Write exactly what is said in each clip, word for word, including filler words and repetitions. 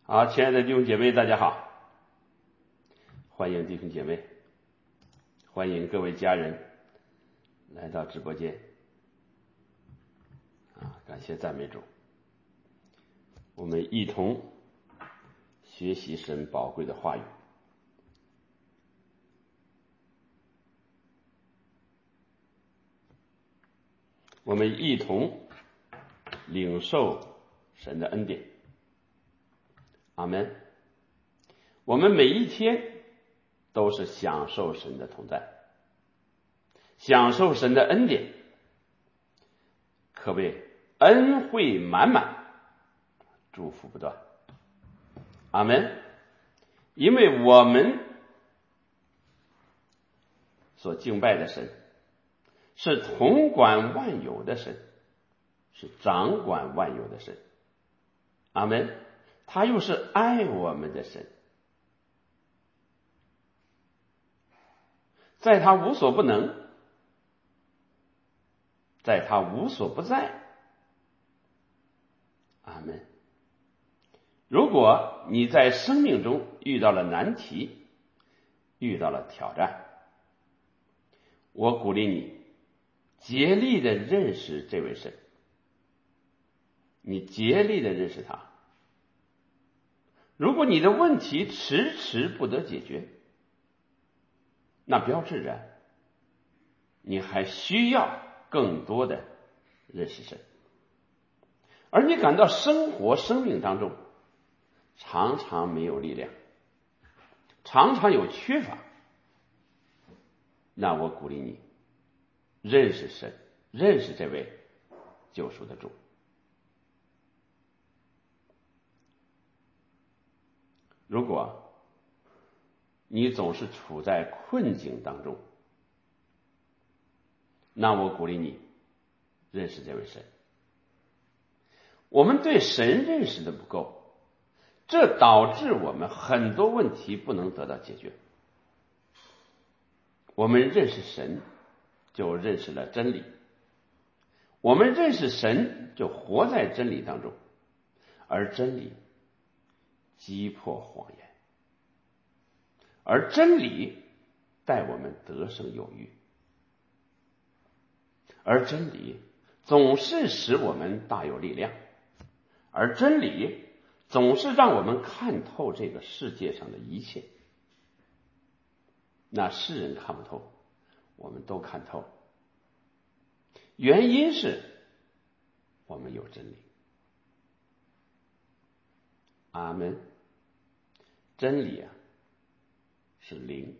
好，亲爱的弟兄姐妹，大家好，欢迎弟兄姐妹，欢迎各位家人来到直播间啊！感谢赞美主，我们一同学习神宝贵的话语。我们一同领受神的恩典。阿们。我们每一天都是享受神的同在，享受神的恩典，可谓恩惠满满，祝福不断。阿们。因为我们所敬拜的神是统管万有的神，是掌管万有的神。阿们。他又是爱我们的神，在他无所不能，在他无所不在。阿们。如果你在生命中遇到了难题，遇到了挑战，我鼓励你竭力的认识这位神，你竭力的认识他。如果你的问题迟迟不得解决，那标志着你还需要更多的认识神，而你感到生活生命当中常常没有力量，常常有缺乏，那我鼓励你认识神，认识这位救赎的主。如果你总是处在困境当中，那我鼓励你认识这位神。我们对神认识的不够，这导致我们很多问题不能得到解决。我们认识神，就认识了真理。我们认识神，就活在真理当中，而真理击破谎言，而真理带我们得胜有余，而真理总是使我们大有力量，而真理总是让我们看透这个世界上的一切。那世人看不透，我们都看透，原因是我们有真理。阿们。真理啊是灵，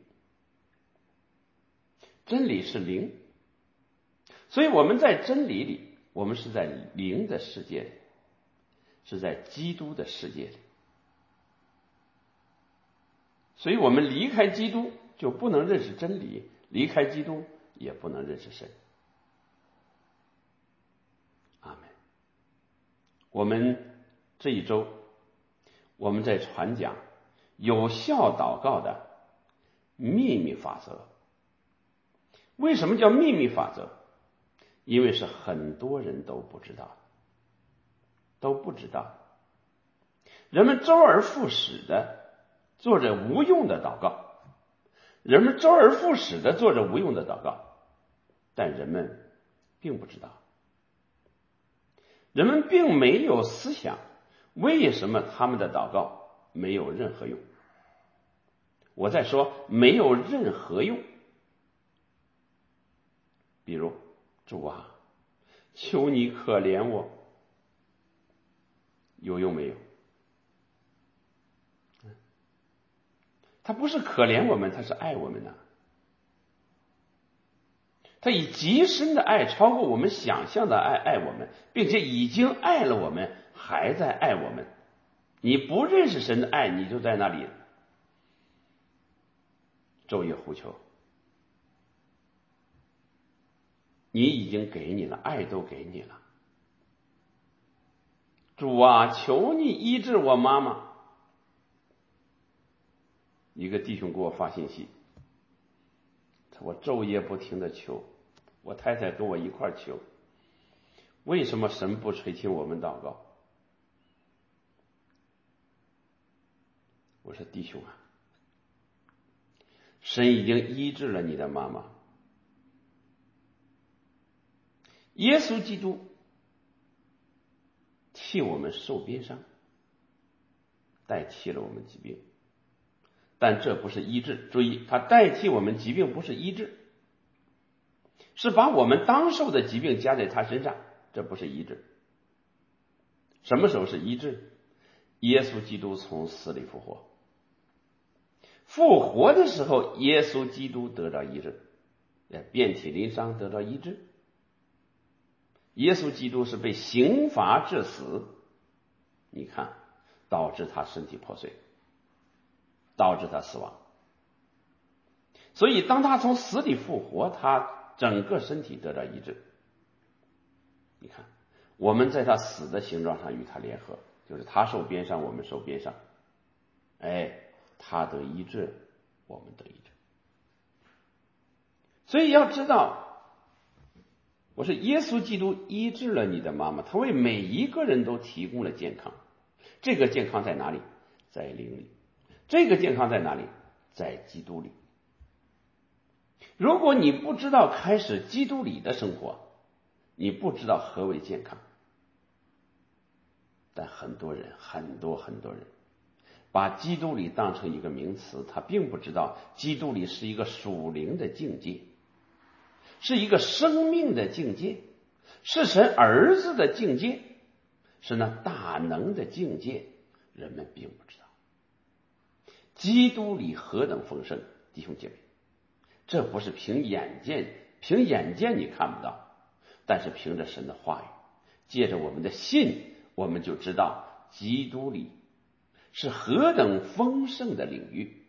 真理是灵，所以我们在真理里，我们是在灵的世界里，是在基督的世界里。所以我们离开基督就不能认识真理，离开基督也不能认识神。阿们。我们这一周我们在传讲有效祷告的秘密法则。为什么叫秘密法则？因为是很多人都不知道，都不知道。人们周而复始的做着无用的祷告，人们周而复始的做着无用的祷告，但人们并不知道，人们并没有思想为什么他们的祷告没有任何用。我在说没有任何用。比如，主啊，求你可怜我，有用没有？他不是可怜我们，他是爱我们的。他以极深的爱，超过我们想象的爱爱我们，并且已经爱了我们，还在爱我们。你不认识神的爱，你就在那里昼夜呼求。你已经给你了，爱都给你了。主啊，求你医治我妈妈。一个弟兄给我发信息，我昼夜不停的求，我太太跟我一块求，为什么神不垂听我们祷告？ 我说弟兄啊，神已经医治了你的妈妈。耶稣基督替我们受鞭伤，代替了我们疾病，但这不是医治。注意，他代替我们疾病不是医治，是把我们当受的疾病加在他身上，这不是医治。什么时候是医治？耶稣基督从死里复活，复活的时候，耶稣基督得到医治，遍体鳞伤得到医治。耶稣基督是被刑罚致死，你看，导致他身体破碎，导致他死亡。所以当他从死里复活，他整个身体得到医治。你看，我们在他死的形状上与他联合，就是他受鞭伤，我们受鞭伤，哎，他得医治，我们得医治。所以要知道，我是耶稣基督医治了你的妈妈，他为每一个人都提供了健康。这个健康在哪里？在灵里。这个健康在哪里？在基督里。如果你不知道开始基督里的生活，你不知道何为健康。但很多人，很多很多人把基督里当成一个名词，他并不知道基督里是一个属灵的境界，是一个生命的境界，是神儿子的境界，是那大能的境界，人们并不知道。基督里何等丰盛，弟兄姐妹，这不是凭眼见，凭眼见你看不到，但是凭着神的话语，借着我们的信，我们就知道基督里是何等丰盛的领域，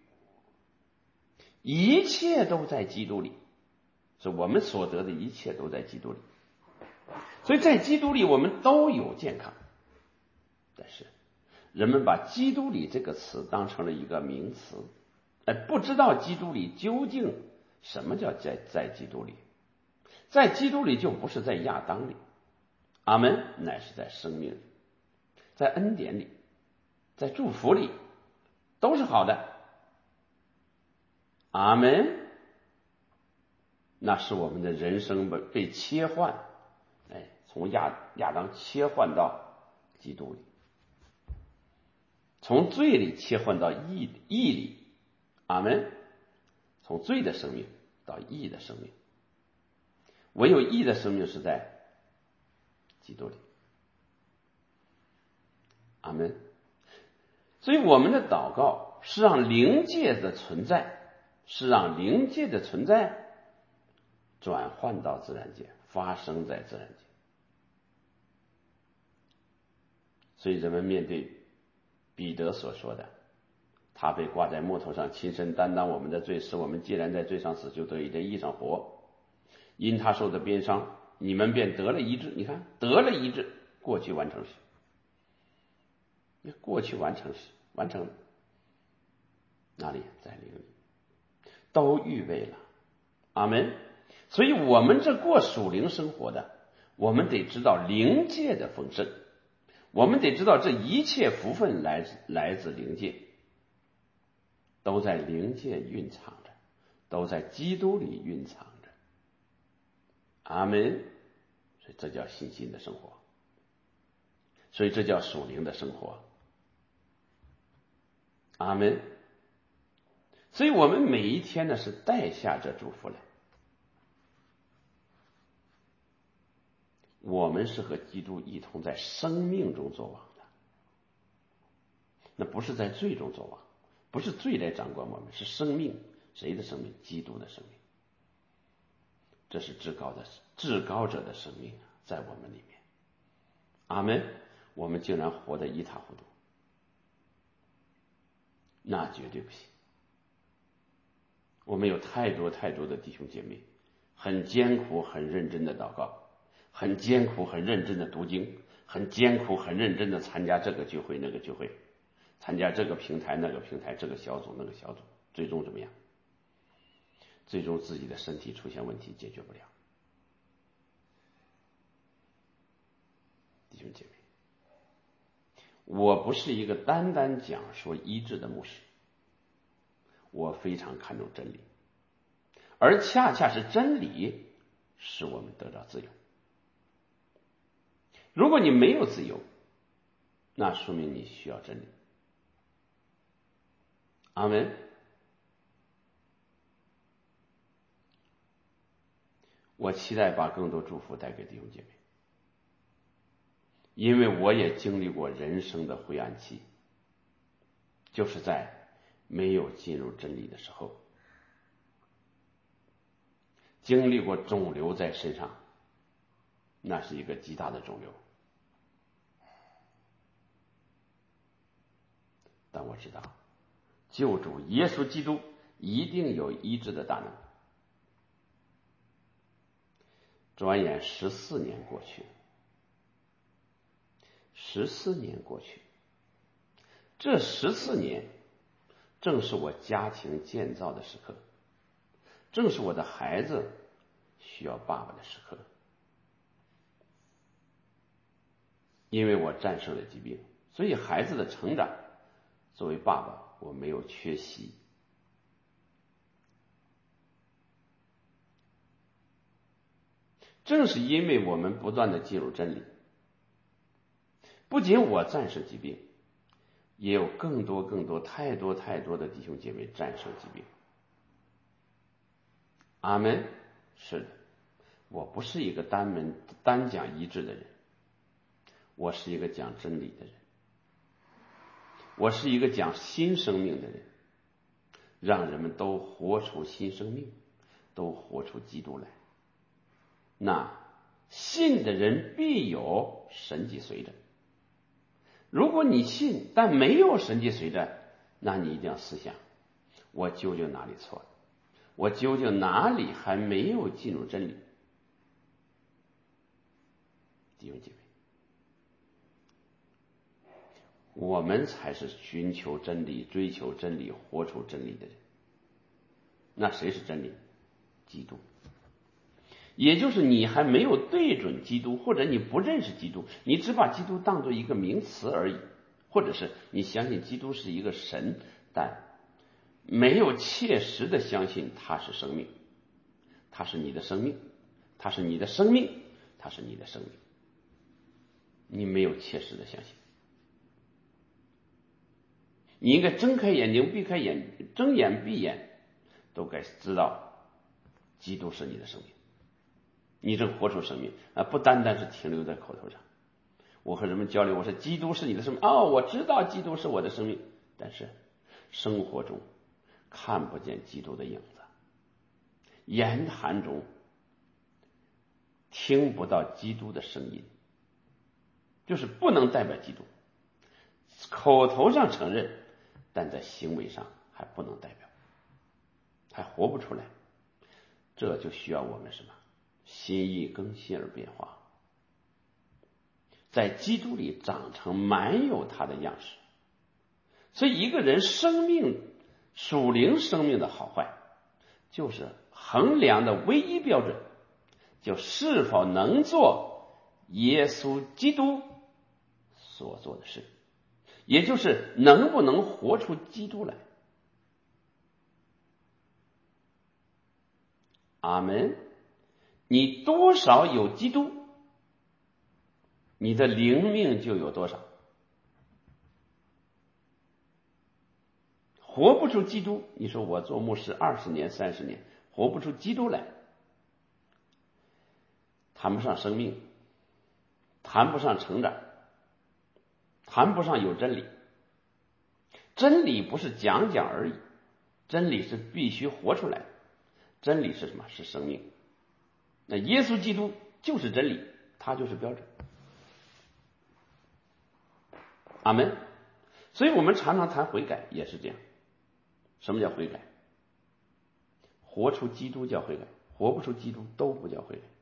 一切都在基督里，是我们所得的一切都在基督里。所以在基督里我们都有健康。但是人们把基督里这个词当成了一个名词，哎，不知道基督里究竟什么叫在在基督里。在基督里就不是在亚当里，阿们，乃是在生命里，在恩典里，在祝福里，都是好的，阿们。那是我们的人生被被切换，哎，从亚亚当切换到基督里，从罪里切换到义义里，阿们。从罪的生命到义的生命，唯有义的生命是在基督里，阿们。所以我们的祷告是让灵界的存在，是让灵界的存在转换到自然界，发生在自然界。所以人们面对彼得所说的，他被挂在木头上，亲身担当我们的罪，使我们既然在罪上死，就得以在义上活。因他受的鞭伤，你们便得了医治。你看，得了医治，过去完成时，过去完成时完成了，哪里？在灵里，都预备了，阿们。所以我们这过属灵生活的，我们得知道灵界的丰盛，我们得知道这一切福分来自来自灵界，都在灵界蕴藏着，都在基督里蕴藏着，阿们。所以这叫信心的生活，所以这叫属灵的生活，阿们。所以我们每一天呢是带下这祝福来，我们是和基督一同在生命中作王的，那不是在罪中作王，不是罪来掌管我们，是生命。谁的生命？基督的生命。这是至高的至高者的生命在我们里面，阿们。我们竟然活得一塌糊涂，那绝对不行。我们有太多太多的弟兄姐妹很艰苦很认真的祷告，很艰苦很认真的读经，很艰苦很认真的参加这个聚会那个聚会，参加这个平台那个平台，这个小组那个小组，最终怎么样？最终自己的身体出现问题，解决不了。弟兄姐妹，我不是一个单单讲说医治的牧师， 我非常看重真理，而恰恰是真理使我们得到自由。如果你没有自由，那说明你需要真理。阿们。我期待把更多祝福带给弟兄姐妹，因为我也经历过人生的灰暗期，就是在没有进入真理的时候，经历过肿瘤在身上，那是一个极大的肿瘤，但我知道救主耶稣基督一定有医治的大能。转眼十四年过去，十四年过去，这十四年正是我家庭建造的时刻，正是我的孩子需要爸爸的时刻。因为我战胜了疾病，所以孩子的成长，作为爸爸我没有缺席。正是因为我们不断的进入真理，不仅我战胜疾病，也有更多更多太多太多的弟兄姐妹战胜疾病。阿们。是的，我不是一个单门单讲医治的人，我是一个讲真理的人，我是一个讲新生命的人，让人们都活出新生命，都活出基督来。那信的人必有神迹随着。如果你信但没有神迹随着，那你一定要思想，我究竟哪里错了？我究竟哪里还没有进入真理？弟兄姐妹，我们才是寻求真理、追求真理、活出真理的人。那谁是真理？基督。也就是你还没有对准基督，或者你不认识基督，你只把基督当作一个名词而已，或者是你相信基督是一个神，但没有切实的相信他是生命，他是你的生命，他是你的生命，他是你的生命，你没有切实的相信。你应该睁开眼睛闭开眼，睁眼闭眼都该知道基督是你的生命，你正活出生命啊，不单单是停留在口头上。我和人们交流，我说基督是你的生命，哦，我知道基督是我的生命，但是生活中看不见基督的影子，言谈中听不到基督的声音，就是不能代表基督，口头上承认，但在行为上还不能代表，还活不出来。这就需要我们什么？心意更新而变化，在基督里长成满有他的样式。所以一个人生命属灵生命的好坏，就是衡量的唯一标准，就是否能做耶稣基督所做的事，也就是能不能活出基督来。阿们。你多少有基督，你的灵命就有多少。活不出基督，你说我做牧师二十年三十年，活不出基督来，谈不上生命，谈不上成长，谈不上有真理。真理不是讲讲而已，真理是必须活出来的。真理是什么？是生命。那耶稣基督就是真理，他就是标准。阿们。所以我们常常谈悔改也是这样。什么叫悔改？活出基督叫悔改，活不出基督都不叫悔改。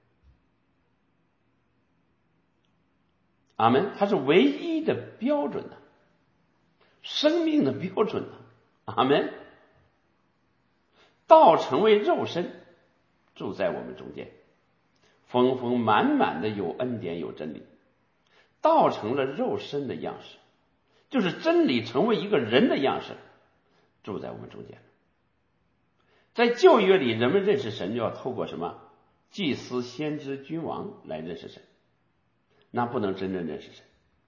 阿们。它是唯一的标准呢、啊，生命的标准呢、啊。阿们。道成为肉身，住在我们中间，丰丰满满的有恩典有真理。道成了肉身的样式，就是真理成为一个人的样式，住在我们中间。 在旧约里，人们认识神就要透过什么？祭司、先知、君王来认识神，那不能真正认识神，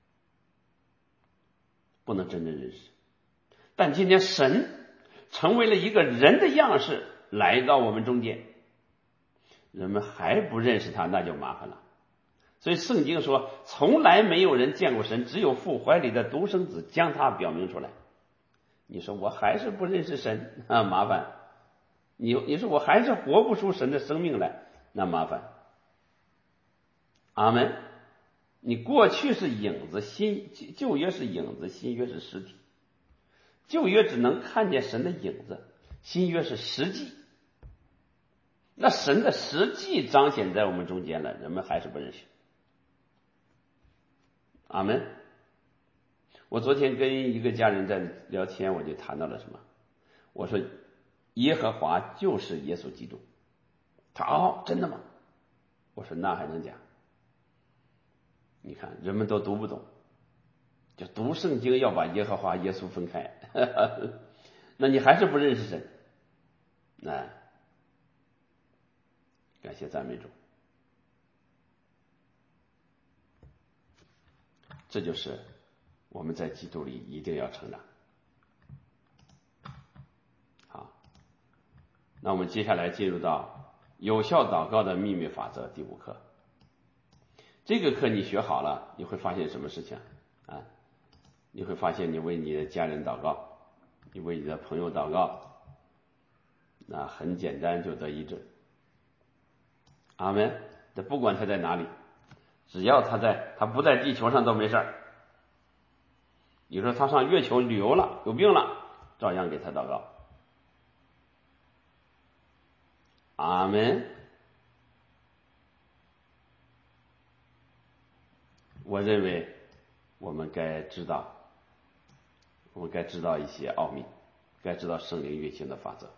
不能真正认识神。但今天神成为了一个人的样式来到我们中间，人们还不认识他，那就麻烦了。所以圣经说，从来没有人见过神，只有父怀里的独生子将他表明出来。你说我还是不认识神啊，麻烦。你你说我还是活不出神的生命来，那麻烦。阿门。你过去是影子，新旧约是影子，新约是实体。旧约只能看见神的影子，新约是实际。那神的实际彰显在我们中间了，人们还是不认识。阿门。我昨天跟一个家人在聊天，我就谈到了什么？我说耶和华就是耶稣基督。他哦，真的吗？我说那还能讲？你看人们都读不懂，就读圣经要把耶和华耶稣分开，那你还是不认识神。那感谢赞美主。这就是我们在基督里一定要成长。好，那我们接下来进入到有效祷告的秘密法则第五课。这个课你学好了，你会发现什么事情啊？你会发现你为你的家人祷告，你为你的朋友祷告，那很简单就得医治。阿门。这不管他在哪里，只要他在，他不在地球上都没事儿。你说他上月球旅游了，有病了，照样给他祷告。阿门。我认为我们该知道，我们该知道一些奥秘，该知道圣灵运行的法则。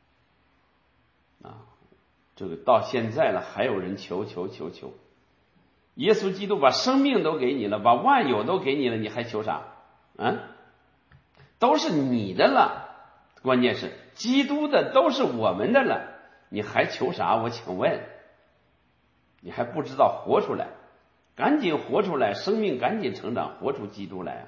啊，这个到现在了，还有人求求求求。耶稣基督把生命都给你了，把万有都给你了，你还求啥？啊，都是你的了，关键是基督的都是我们的了，你还求啥？我请问，你还不知道活出来，赶紧活出来，生命赶紧成长，活出基督来啊！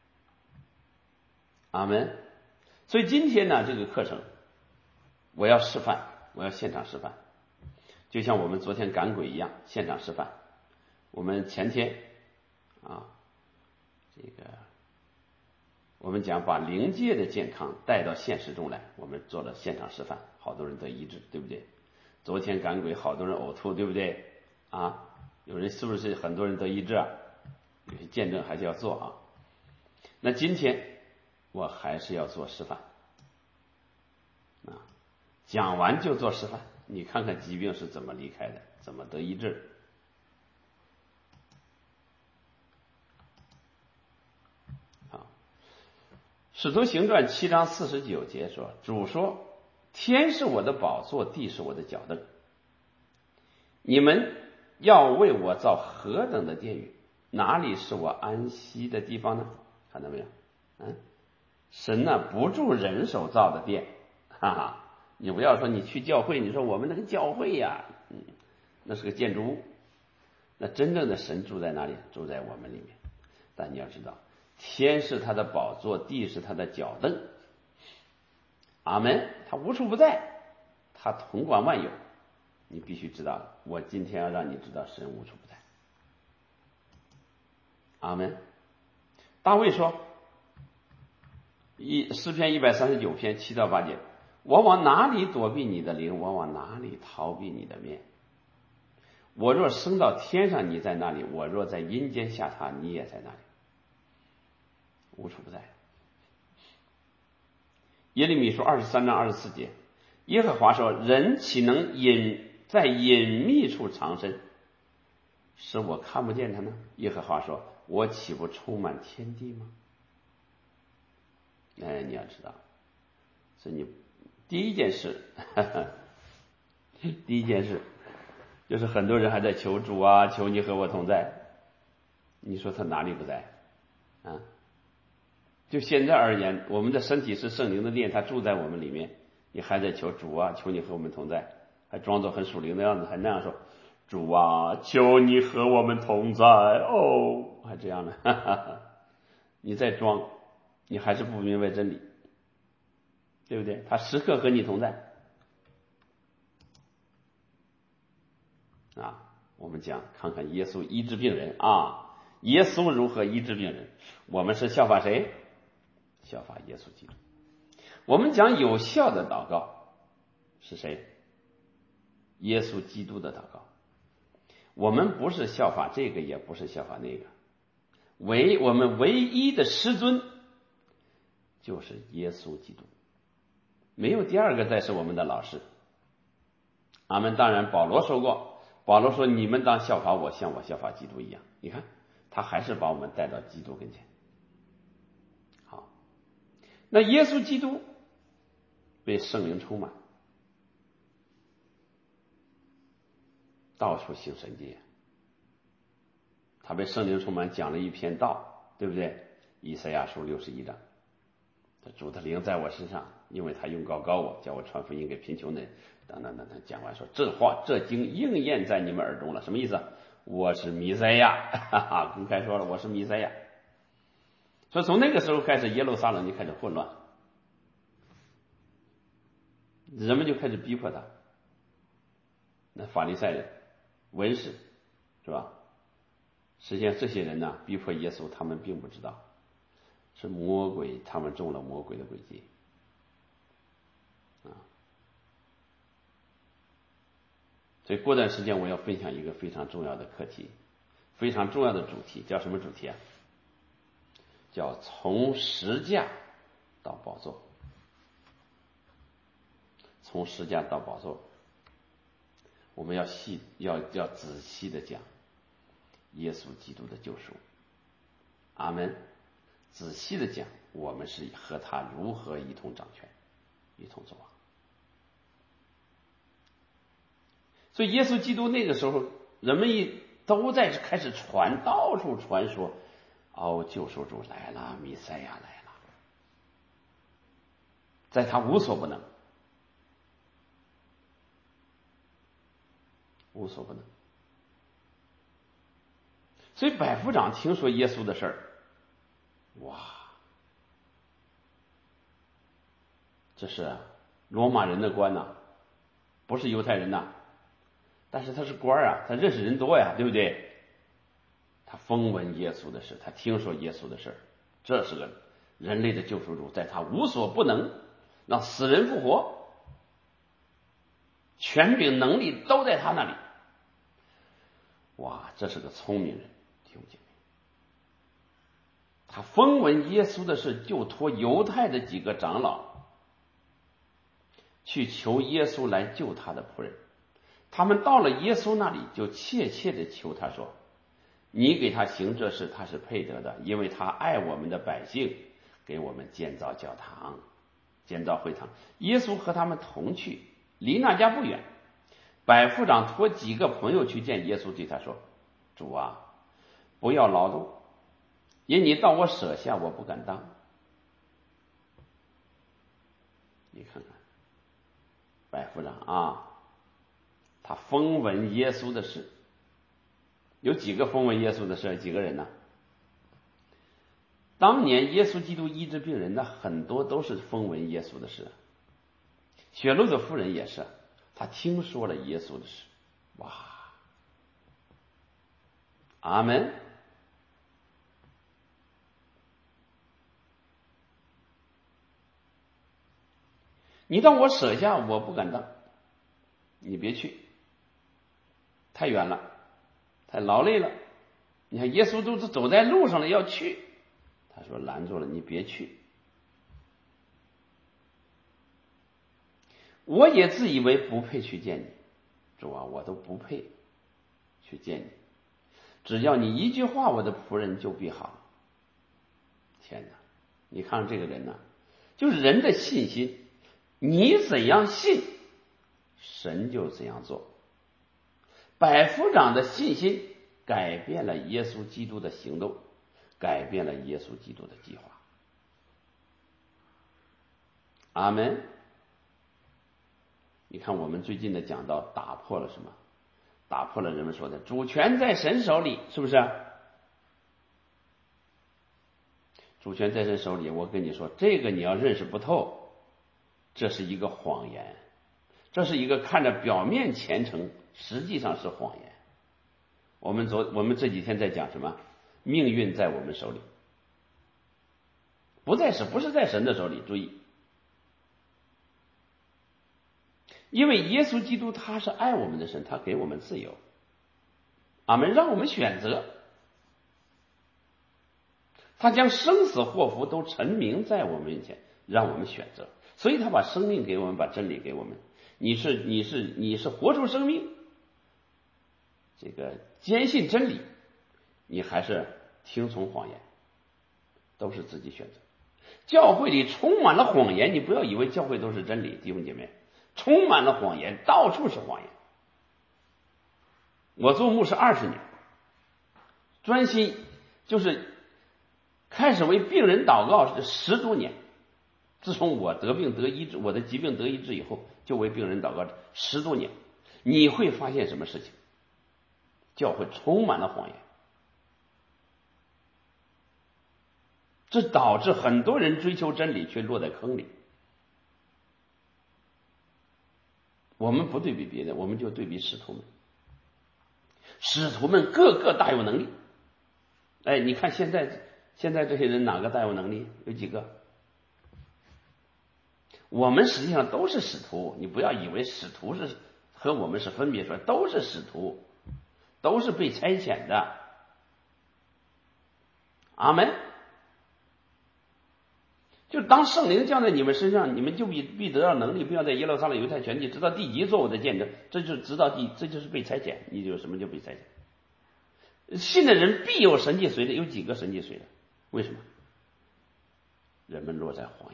阿门。所以今天呢，这个课程我要示范，我要现场示范，就像我们昨天赶鬼一样，现场示范。我们前天啊，这个我们讲把灵界的健康带到现实中来，我们做了现场示范，好多人得医治，对不对？昨天赶鬼，好多人呕吐，对不对？啊，有人是不是很多人得医治啊？有些见证还是要做啊。那今天我还是要做示范啊，讲完就做示范，你看看疾病是怎么离开的，怎么得医治。使徒行传七章四十九节说，主说，天是我的宝座，地是我的脚凳，你们要为我造何等的殿宇，哪里是我安息的地方呢？看到没有？嗯，神呢、啊、不住人手造的殿，哈哈，你不要说你去教会，你说我们那个教会呀，嗯，那是个建筑物，那真正的神住在哪里？住在我们里面。但你要知道，天是他的宝座，地是他的脚凳。阿门。他无处不在，他统管万有。你必须知道，我今天要让你知道神无处不在。阿门。大卫说，一诗篇一百三十九篇七到八节，我往哪里躲避你的灵？我往哪里逃避你的面？我若升到天上，你在那里；我若在阴间下榻，你也在那里。无处不在。耶利米书二十三章二十四节，耶和华说，人岂能隐在隐秘处藏身，使我看不见他呢？耶和华说，我岂不充满天地吗？哎，你要知道，所以你第一件事呵呵第一件事就是很多人还在求主啊，求你和我同在，你说他哪里不在啊？就现在而言，我们的身体是圣灵的殿，他住在我们里面， 你还在求主啊，求你和我们同在，还装作很属灵的样子，还那样说，主啊，求你和我们同在哦，还这样呢，哈哈哈，你在装，你还是不明白真理，对不对？他时刻和你同在啊。我们讲看看耶稣医治病人啊，耶稣如何医治病人，我们是效法谁？效法耶稣基督。我们讲有效的祷告是谁？耶稣基督的祷告。我们不是效法这个，也不是效法那个，唯我们唯一的师尊就是耶稣基督，没有第二个再是我们的老师。阿们。当然保罗说过，保罗说你们当效法我，像我效法基督一样。你看他还是把我们带到基督跟前。好，那耶稣基督被圣灵充满，到处行神迹，他被圣灵充满，讲了一篇道，对不对？以赛亚书六十一章，主的灵在我身上，因为他用膏膏我，叫我传福音给贫穷的人，等等等等。讲完说，这话这经应验在你们耳中了，什么意思？我是弥赛亚，哈哈，公开说了，我是弥赛亚。所以从那个时候开始，耶路撒冷就开始混乱，人们就开始逼迫他。那法利赛人、文士，是吧？实际上这些人呢，逼迫耶稣，他们并不知道是魔鬼，他们中了魔鬼的诡计啊。所以过段时间我要分享一个非常重要的课题，非常重要的主题，叫什么主题啊？叫从十架到宝座。从十架到宝座，我们要细要要仔细的讲耶稣基督的救赎。阿们。仔细的讲，我们是和他如何一同掌权，一同作王。所以耶稣基督那个时候，人们一都在开始传，到处传说，哦，救赎主来了，弥赛亚来了，在他无所不能，无所不能。所以百夫长听说耶稣的事儿，哇，这是罗马人的官呐、啊，不是犹太人呐、啊，但是他是官啊，他认识人多呀，对不对？他风闻耶稣的事，他听说耶稣的事，这是个人类的救赎主，在他无所不能，让死人复活，权柄能力都在他那里。哇，这是个聪明人，弟兄姐妹。他风闻耶稣的事，就托犹太的几个长老去求耶稣来救他的仆人。他们到了耶稣那里，就切切的求他说，你给他行这事，他是配得的，因为他爱我们的百姓，给我们建造教堂，建造会堂。耶稣和他们同去，离那家不远。百夫长托几个朋友去见耶稣，对他说，主啊，不要劳动，因你到我舍下，我不敢当。你看看百夫长啊，他风闻耶稣的事，有几个风闻耶稣的事？几个人呢？当年耶稣基督医治病人的很多都是风闻耶稣的事。血路的妇人也是，他听说了耶稣的事，哇，阿们。你当我舍下，我不敢当，你别去，太远了，太劳累了。你看耶稣都是走在路上了，要去，他说拦住了，你别去。我也自以为不配去见你，主啊，我都不配去见你，只要你一句话，我的仆人就必好了。天哪，你看这个人呢、啊，就是人的信心，你怎样信，神就怎样做。百夫长的信心改变了耶稣基督的行动，改变了耶稣基督的计划。阿们。 看我们最近的讲道打破了什么？打破了人们说的主权在神手里，是不是？主权在神手里，我跟你说，这个你要认识不透，这是一个谎言，这是一个看着表面虔诚，实际上是谎言。我们昨我们这几天在讲什么？命运在我们手里，不在是不是在神的手里？注意，因为耶稣基督他是爱我们的神，他给我们自由，阿们，让我们选择。他将生死祸福都陈明在我们面前，让我们选择。所以他把生命给我们，把真理给我们。你是你是你是活出生命，这个坚信真理，你还是听从谎言，都是自己选择。教会里充满了谎言，你不要以为教会都是真理，弟兄姐妹，充满了谎言，到处是谎言。我做牧师二十年，专心就是开始为病人祷告是十多年。自从我得病得医治，我的疾病得医治以后，就为病人祷告十多年。你会发现什么事情？教会充满了谎言，这导致很多人追求真理却落在坑里。我们不对比别的，我们就对比使徒们。使徒们个个大有能力。哎，你看现在现在这些人哪个大有能力？有几个？我们实际上都是使徒，你不要以为使徒是和我们是分别出来，都是使徒，都是被差遣的。阿们。就当圣灵降在你们身上，你们就必必得到能力，并要在耶路撒冷、犹太全地直到地极做我的见证。这就是直到地，这就是被差遣。你有什么就被差遣？信的人必有神迹随的，有几个神迹随的？为什么？人们落在谎言。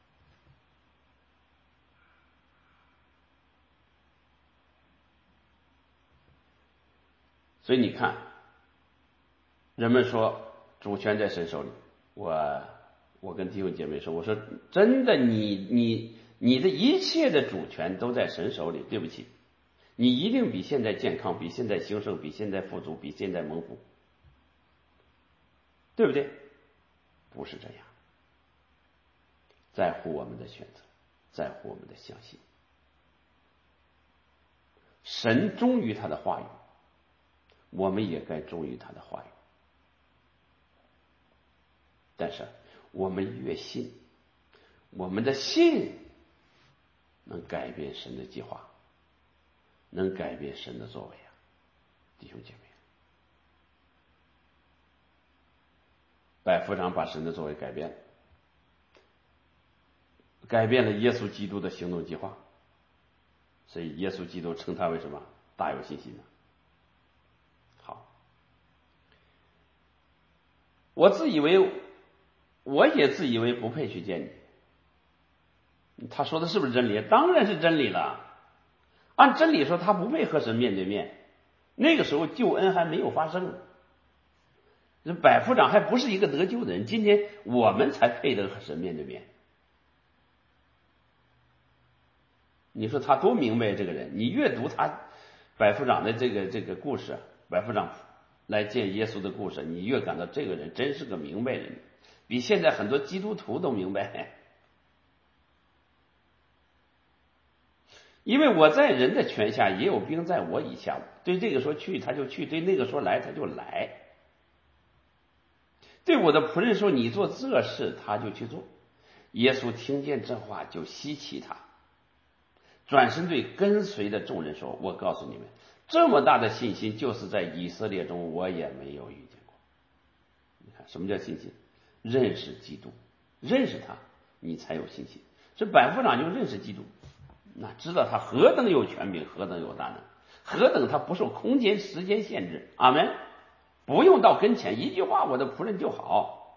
所以你看，人们说主权在神手里，我我跟弟兄姐妹说，我说真的，你你你的一切的主权都在神手里。对不起，你一定比现在健康，比现在兴盛，比现在富足，比现在蒙福，对不对？不是这样。在乎我们的选择，在乎我们的相信。神忠于他的话语，我们也该忠于他的话语。但是我们越信，我们的信能改变神的计划，能改变神的作为啊，弟兄姐妹。百夫长把神的作为改变了，改变了耶稣基督的行动计划，所以耶稣基督称他为什么？大有信心呢？好，我自以为，我也自以为不配去见你。他说的是不是真理？当然是真理了。按真理说，他不配和神面对面。那个时候救恩还没有发生，这百夫长还不是一个得救的人。今天我们才配得和神面对面。你说他多明白这个人？你阅读他百夫长的这个这个故事，百夫长来见耶稣的故事，你越感到这个人真是个明白人，比现在很多基督徒都明白。因为我在人的权下，也有兵在我以下。对这个说去他就去，对那个说来他就来。对我的仆人说你做这事，他就去做。耶稣听见这话就稀奇他，转身对跟随的众人说，我告诉你们，这么大的信心就是在以色列中我也没有遇见过。你看什么叫信心？认识基督，认识他你才有信心。这百夫长就认识基督，那知道他何等有权柄，何等有大能，何等他不受空间时间限制。阿们。不用到跟前，一句话我的仆人就好。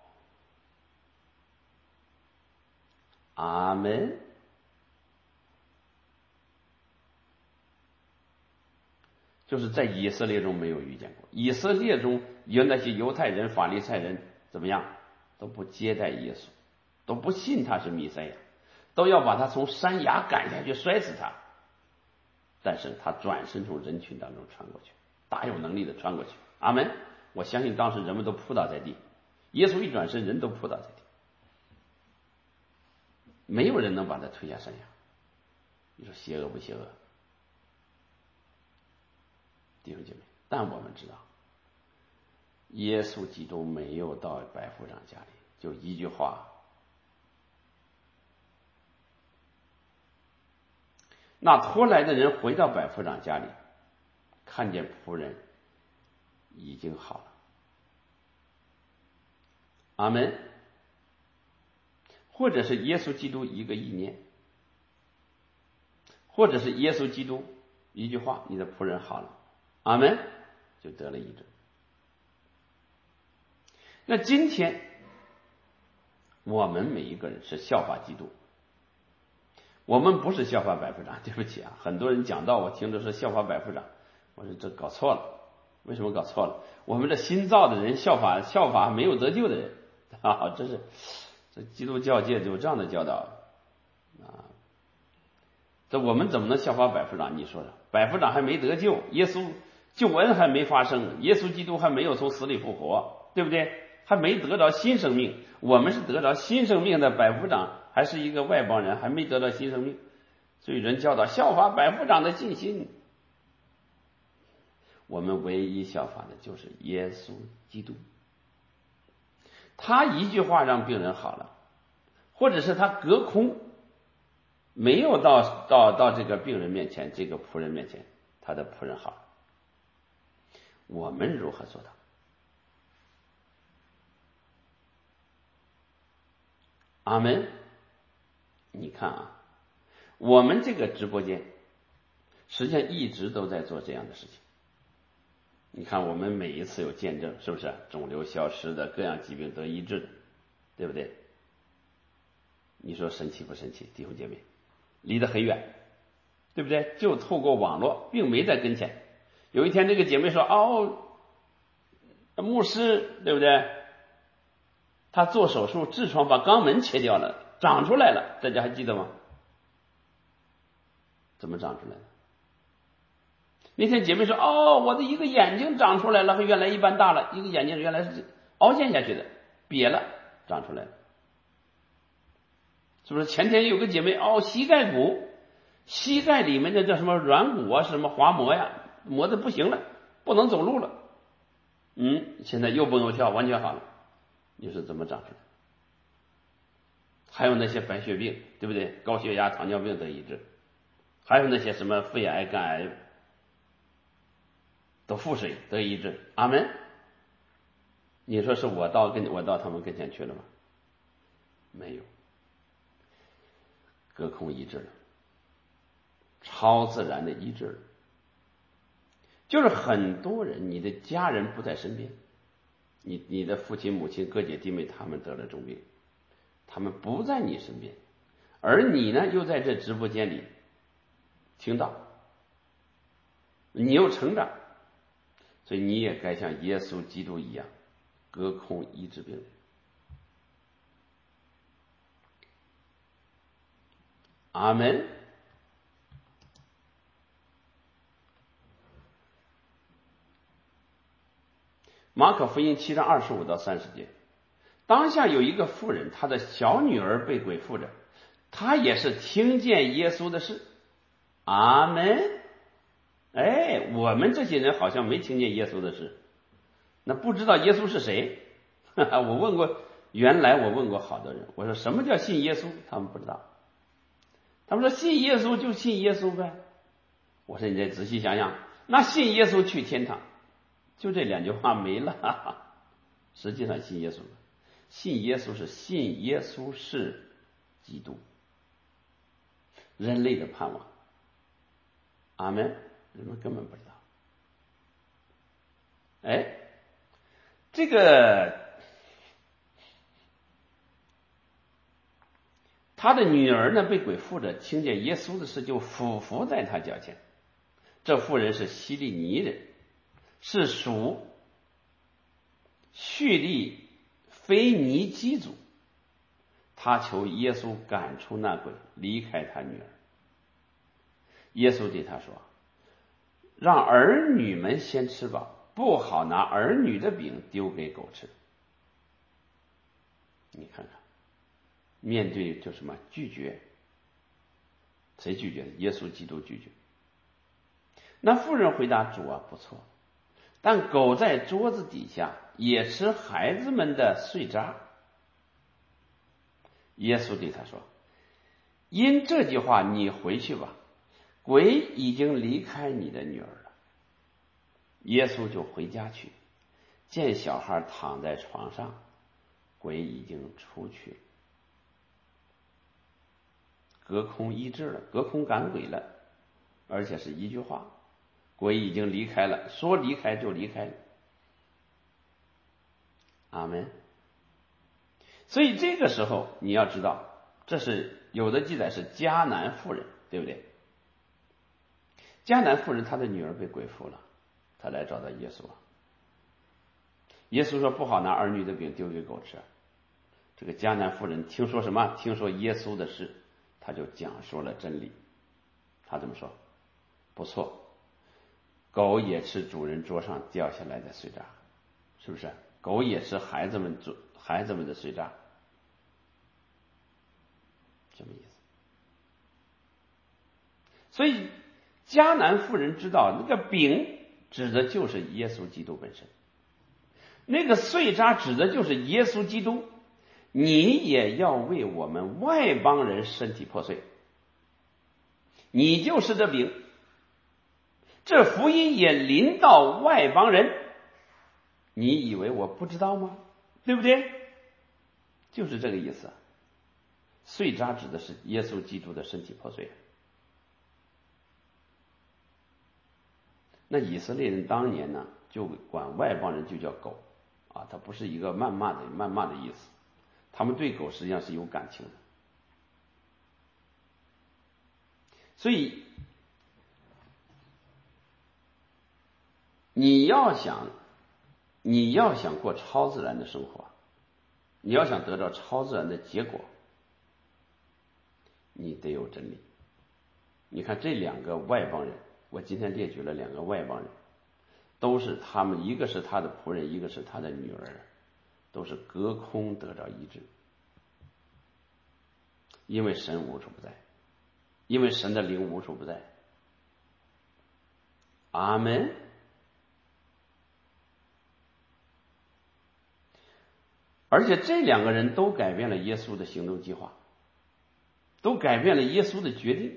阿们。就是在以色列中没有遇见过。以色列中有那些犹太人、法利赛人怎么样，都不接待耶稣，都不信他是弥赛亚，都要把他从山崖赶下去摔死他。 但是他转身从人群当中穿过去，大有能力的穿过去。阿门。我相信当时人们都扑倒在地，耶稣一转身，人都扑倒在地，没有人能把他推下山崖。你说邪恶不邪恶？弟兄姐妹，但我们知道，耶稣基督没有到百夫长家里，就一句话。那拖来的人回到百夫长家里，看见仆人已经好了。阿门。或者是耶稣基督一个意念，或者是耶稣基督一句话，你的仆人好了，阿门，就得了医治。那今天我们每一个人是效法基督，我们不是效法百夫长。对不起啊，很多人讲到我听的是效法百夫长，我说这搞错了。为什么搞错了？我们这新造的人效法效法没有得救的人啊，这是这基督教界有这样的教导啊。这我们怎么能效法百夫长？你说说，百夫长还没得救，耶稣救恩还没发生，耶稣基督还没有从死里复活，对不对？还没得着新生命，我们是得着新生命的。百夫长还是一个外邦人，还没得到新生命，所以人教导效法百夫长的信心。我们唯一效法的就是耶稣基督，他一句话让病人好了，或者是他隔空没有到到到这个病人面前，这个仆人面前，他的仆人好了。我们如何做到？阿门。你看啊，我们这个直播间实际上一直都在做这样的事情。你看我们每一次有见证，是不是肿瘤消失的，各样疾病得医治的，对不对？你说神奇不神奇？弟兄姐妹，离得很远，对不对？就透过网络，并没在跟前。有一天这个姐妹说，哦，牧师，对不对？他做手术痔疮，把肛门切掉了，长出来了，大家还记得吗？怎么长出来的？那天姐妹说，哦，我的一个眼睛长出来了，和原来一般大了，一个眼睛原来是凹陷下去的，瘪了，长出来了。是不是？前天有个姐妹，哦，膝盖骨，膝盖里面的叫什么软骨啊，什么滑膜呀，磨得不行了，不能走路了。嗯，现在又蹦又跳，完全好了。你说怎么长出来？还有那些白血病，对不对？高血压、糖尿病得医治，还有那些什么肺癌、肝癌都腹水得医治。阿门。你说是我到跟我到他们跟前去了吗？没有，隔空医治了，超自然的医治了。就是很多人，你的家人不在身边，你你的父亲母亲哥姐弟妹他们得了重病，他们不在你身边，而你呢又在这直播间里听到，你又成长，所以你也该像耶稣基督一样隔空医治病人。阿门。马可福音七章二十五到三十节，当下有一个妇人，她的小女儿被鬼附着，她也是听见耶稣的事。阿门。哎，我们这些人好像没听见耶稣的事，那不知道耶稣是谁。我问过，原来我问过好多人，我说什么叫信耶稣？他们不知道。他们说信耶稣就信耶稣呗。我说你再仔细想想，那信耶稣去天堂，就这两句话没了。实际上信耶稣，信耶稣是信耶稣是基督，人类的盼望。阿门。人们根本不知道。哎，这个他的女儿呢被鬼附着，听见耶稣的事就俯伏在他脚前。这妇人是希利尼人，是属叙利腓尼基族，他求耶稣赶出那鬼，离开他女儿。耶稣对他说， 让儿女们先吃饱，不好拿儿女的饼丢给狗吃。你看看，面对就什么拒绝，谁拒绝？耶稣基督拒绝。那妇人回答：主啊，不错，但狗在桌子底下也吃孩子们的碎渣。耶稣对他说：因这句话你回去吧，鬼已经离开你的女儿了。耶稣就回家去，见小孩躺在床上，鬼已经出去了，隔空医治了，隔空赶鬼了，而且是一句话，鬼已经离开了，说离开就离开了。阿们。所以这个时候你要知道，这是有的记载是迦南妇人，对不对？迦南妇人她的女儿被鬼附了，她来找到耶稣。耶稣说不好拿儿女的饼丢给狗吃。这个迦南妇人听说什么？听说耶稣的事，他就讲述了真理。他怎么说？不错，狗也吃主人桌上掉下来的碎渣，是不是？狗也吃孩子们做孩子们的碎渣，什么意思？所以迦南妇人知道那个饼指的就是耶稣基督本身，那个碎渣指的就是耶稣基督。你也要为我们外邦人身体破碎，你就是这饼。这福音也临到外邦人，你以为我不知道吗？对不对？就是这个意思。碎渣指的是耶稣基督的身体破碎。那以色列人当年呢，就管外邦人就叫狗啊，它不是一个谩骂的谩骂的意思，他们对狗实际上是有感情的。所以你要想你要想过超自然的生活，你要想得到超自然的结果，你得有真理。你看这两个外邦人，我今天列举了两个外邦人，都是他们，一个是他的仆人，一个是他的女儿，都是隔空得到医治。因为神无处不在，因为神的灵无处不在。阿们。而且这两个人都改变了耶稣的行动计划，都改变了耶稣的决定。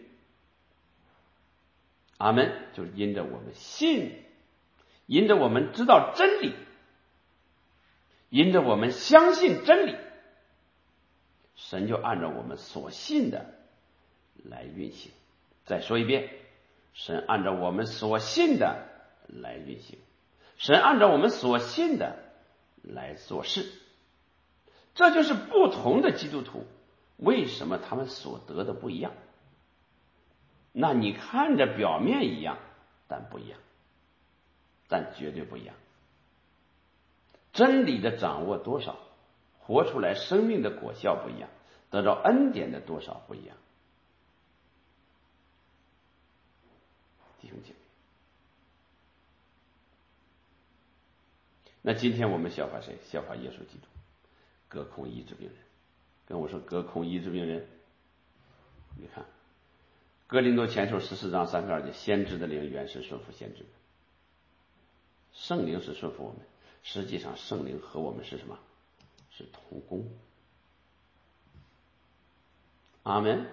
阿们。就是因着我们信，因着我们知道真理，因着我们相信真理，神就按照我们所信的来运行。再说一遍，神按照我们所信的来运行，神按照我们所信的来做事。这就是不同的基督徒为什么他们所得的不一样。那你看着表面一样，但不一样，但绝对不一样。真理的掌握多少，活出来生命的果效不一样，得到恩典的多少不一样。弟兄姐妹，那今天我们效法谁？效法耶稣基督，隔空医治病人。跟我说隔空医治病人。你看哥林多前书十四章三十二节，先知的灵原是顺服先知的，圣灵是顺服我们，实际上圣灵和我们是什么？是同工。阿们。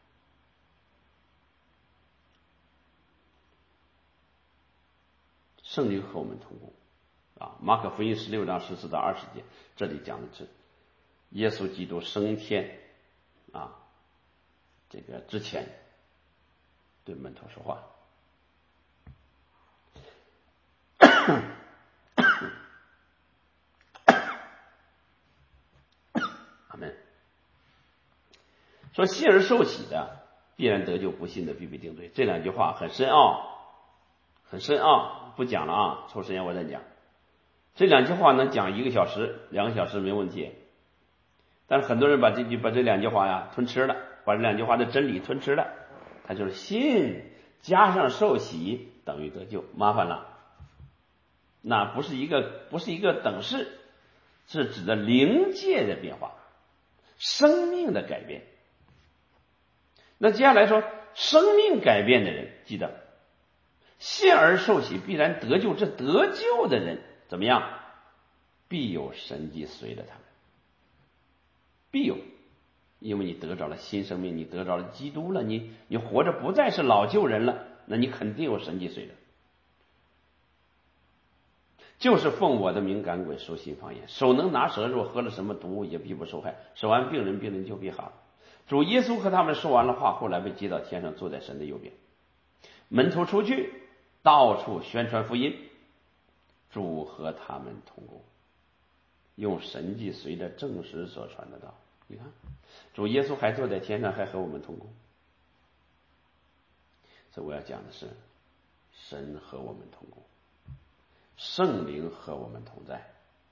圣灵和我们同工啊。马可福音十六章十四到二十节，这里讲的是耶稣基督升天啊，这个之前对门徒说话。阿们。说信而受洗的必然得救，不信的必被定罪。这两句话很深奥，很深奥，不讲了啊，抽时间我再讲。这两句话能讲一个小时两个小时没问题，但是很多人把这句把这两句话呀吞吃了，把这两句话的真理吞吃了。他就是信加上受洗等于得救，麻烦了，那不是一个不是一个等式，是指的灵界的变化，生命的改变。那接下来说，生命改变的人，记得信而受洗必然得救，这得救的人怎么样？必有神迹随着他们，必有，因为你得着了新生命，你得着了基督了，你你活着不再是老旧人了，那你肯定有神迹随着。就是奉我的名赶鬼，说新方言，手能拿蛇，若喝了什么毒物也必不受害，手按病人，病人就必好。主耶稣和他们说完了话，后来被接到天上，坐在神的右边。门徒出去，到处宣传福音，主和他们同工，用神迹随着证实所传的道。你看，主耶稣还坐在天上，还和我们同工。所以我要讲的是，神和我们同工，圣灵和我们同在。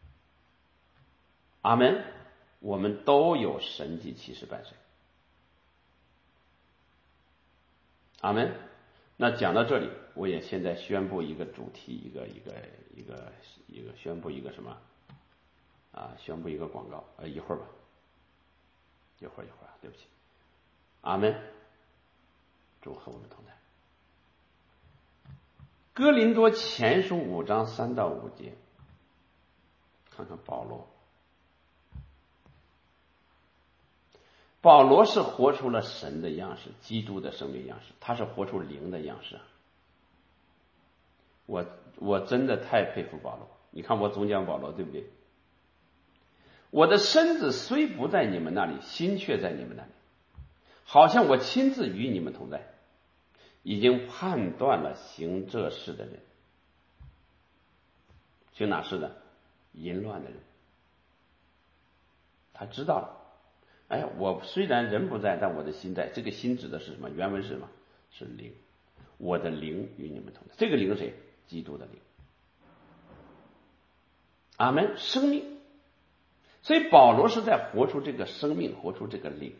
阿们。我们都有神迹奇事伴随。阿们。那讲到这里，我也现在宣布一个主题，一个一个一个一个宣布一个什么啊？宣布一个广告，呃，一会儿吧，一会儿一会儿，对不起。阿们。主和我们同在。哥林多前书五章三到五节，看看保罗。保罗是活出了神的样式，基督的生命样式，他是活出灵的样式。我我真的太佩服保罗。你看我总讲保罗，对不对？我的身子虽不在你们那里，心却在你们那里，好像我亲自与你们同在，已经判断了行这事的人。行哪事的？淫乱的人。他知道了，哎，我虽然人不在，但我的心在。这个心指的是什么？原文是什么？是灵。我的灵与你们同在。这个灵是谁？基督的灵。阿们。生命。所以保罗是在活出这个生命，活出这个灵。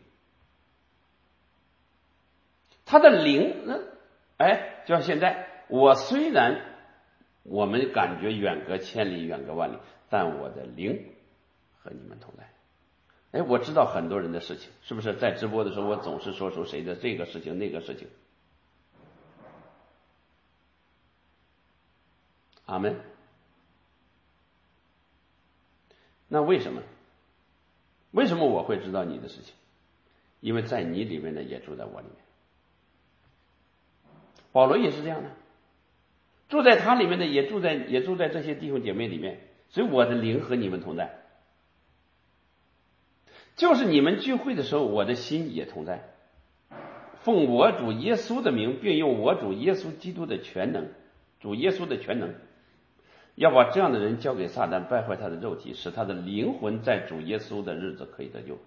他的灵，哎，就像现在，我虽然我们感觉远隔千里，远隔万里，但我的灵和你们同在。哎，我知道很多人的事情，是不是？在直播的时候，我总是说出谁的这个事情那个事情。阿们。那为什么？为什么我会知道你的事情？因为在你里面呢，也住在我里面。保罗也是这样的，住在他里面的也住在也住在这些弟兄姐妹里面，所以我的灵和你们同在。就是你们聚会的时候，我的心也同在。奉我主耶稣的名，并用我主耶稣基督的全能，主耶稣的全能，要把这样的人交给撒旦，败坏他的肉体，使他的灵魂在主耶稣的日子可以得救。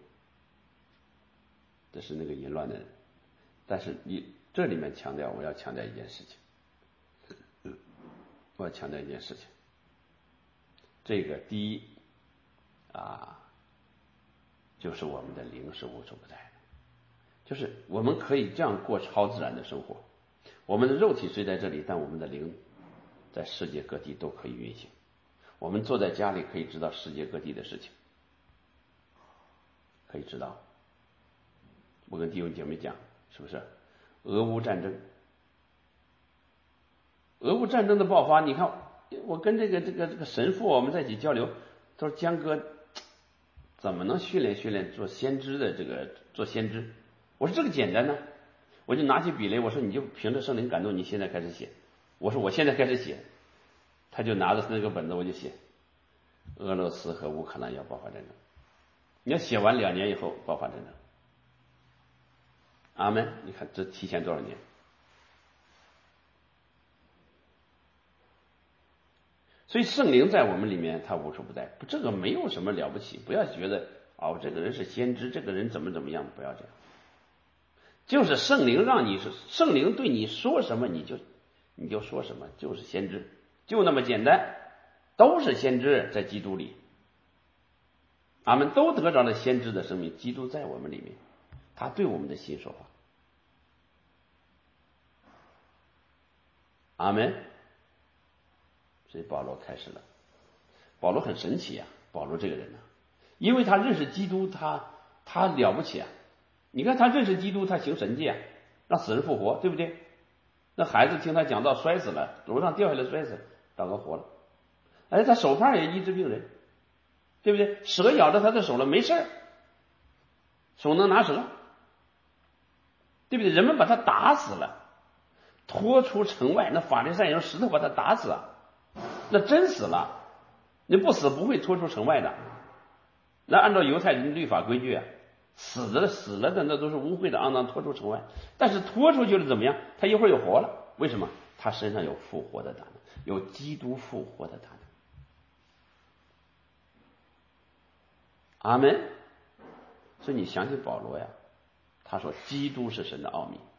这是那个淫乱的人。但是你这里面强调，我要强调一件事情，我要强调一件事情。这个第一啊，就是我们的灵是无处不在的，就是我们可以这样过超自然的生活。我们的肉体虽在这里，但我们的灵在世界各地都可以运行。我们坐在家里可以知道世界各地的事情，可以知道。我跟弟兄姐妹讲，是不是？俄乌战争，俄乌战争的爆发，你看，我跟这个这个这个神父我们在一起交流，他说江哥怎么能训练训练做先知的这个做先知？我说这个简单呢，我就拿起笔来，我说你就凭着圣灵感动，你现在开始写。我说我现在开始写，他就拿着那个本子我就写，俄罗斯和乌克兰要爆发战争，你要写完两年以后爆发战争。阿们。你看这提前多少年？所以圣灵在我们里面，他无处不在，这个没有什么了不起。不要觉得哦，这个人是先知，这个人怎么怎么样，不要这样。就是圣灵让你是圣灵对你说什么，你就你就说什么，就是先知，就那么简单，都是先知在基督里。俺们都得着了先知的生命，基督在我们里面，他对我们的心说话。 阿们。所以保罗开始了。保罗很神奇啊，保罗这个人呢、啊，因为他认识基督，他他了不起啊！你看他认识基督，他行神迹啊，让死人复活，对不对？那孩子听他讲道摔死了，楼上掉下来摔死了，祷告活了。哎，他手帕也医治病人，对不对？蛇咬着他的手了，没事儿，手能拿蛇，对不对？人们把他打死了，拖出城外，那法利赛人用石头把他打死了，那真死了。你不死不会拖出城外的。那按照犹太人律法规矩啊，死的死了的那都是污秽的肮脏，拖出城外。但是拖出去了怎么样？他一会儿又活了，为什么？他身上有复活的大能，有基督复活的大能。阿们。所以你想起保罗呀，他说基督是神的奥秘，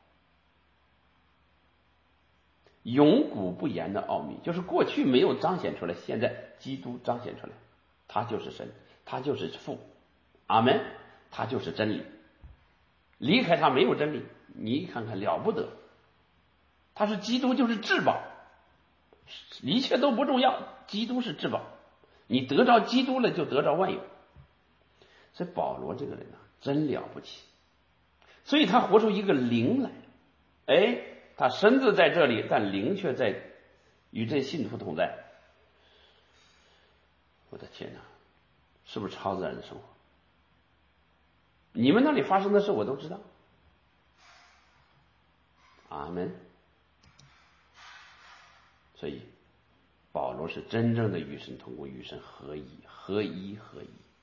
永古不言的奥秘，就是过去没有彰显出来，现在基督彰显出来，他就是神，他就是父。阿们。他就是真理，离开他没有真理。你看看了不得，他是基督，就是至宝，一切都不重要，基督是至宝，你得着基督了就得着万有。所以保罗这个人啊，真了不起，所以他活出一个灵来。哎，他身子在这里，但灵却在与这信徒同在。我的天哪，是不是超自然的生活？你们那里发生的事我都知道。阿们。所以保罗是真正的与神同工，与神合一，合一合一。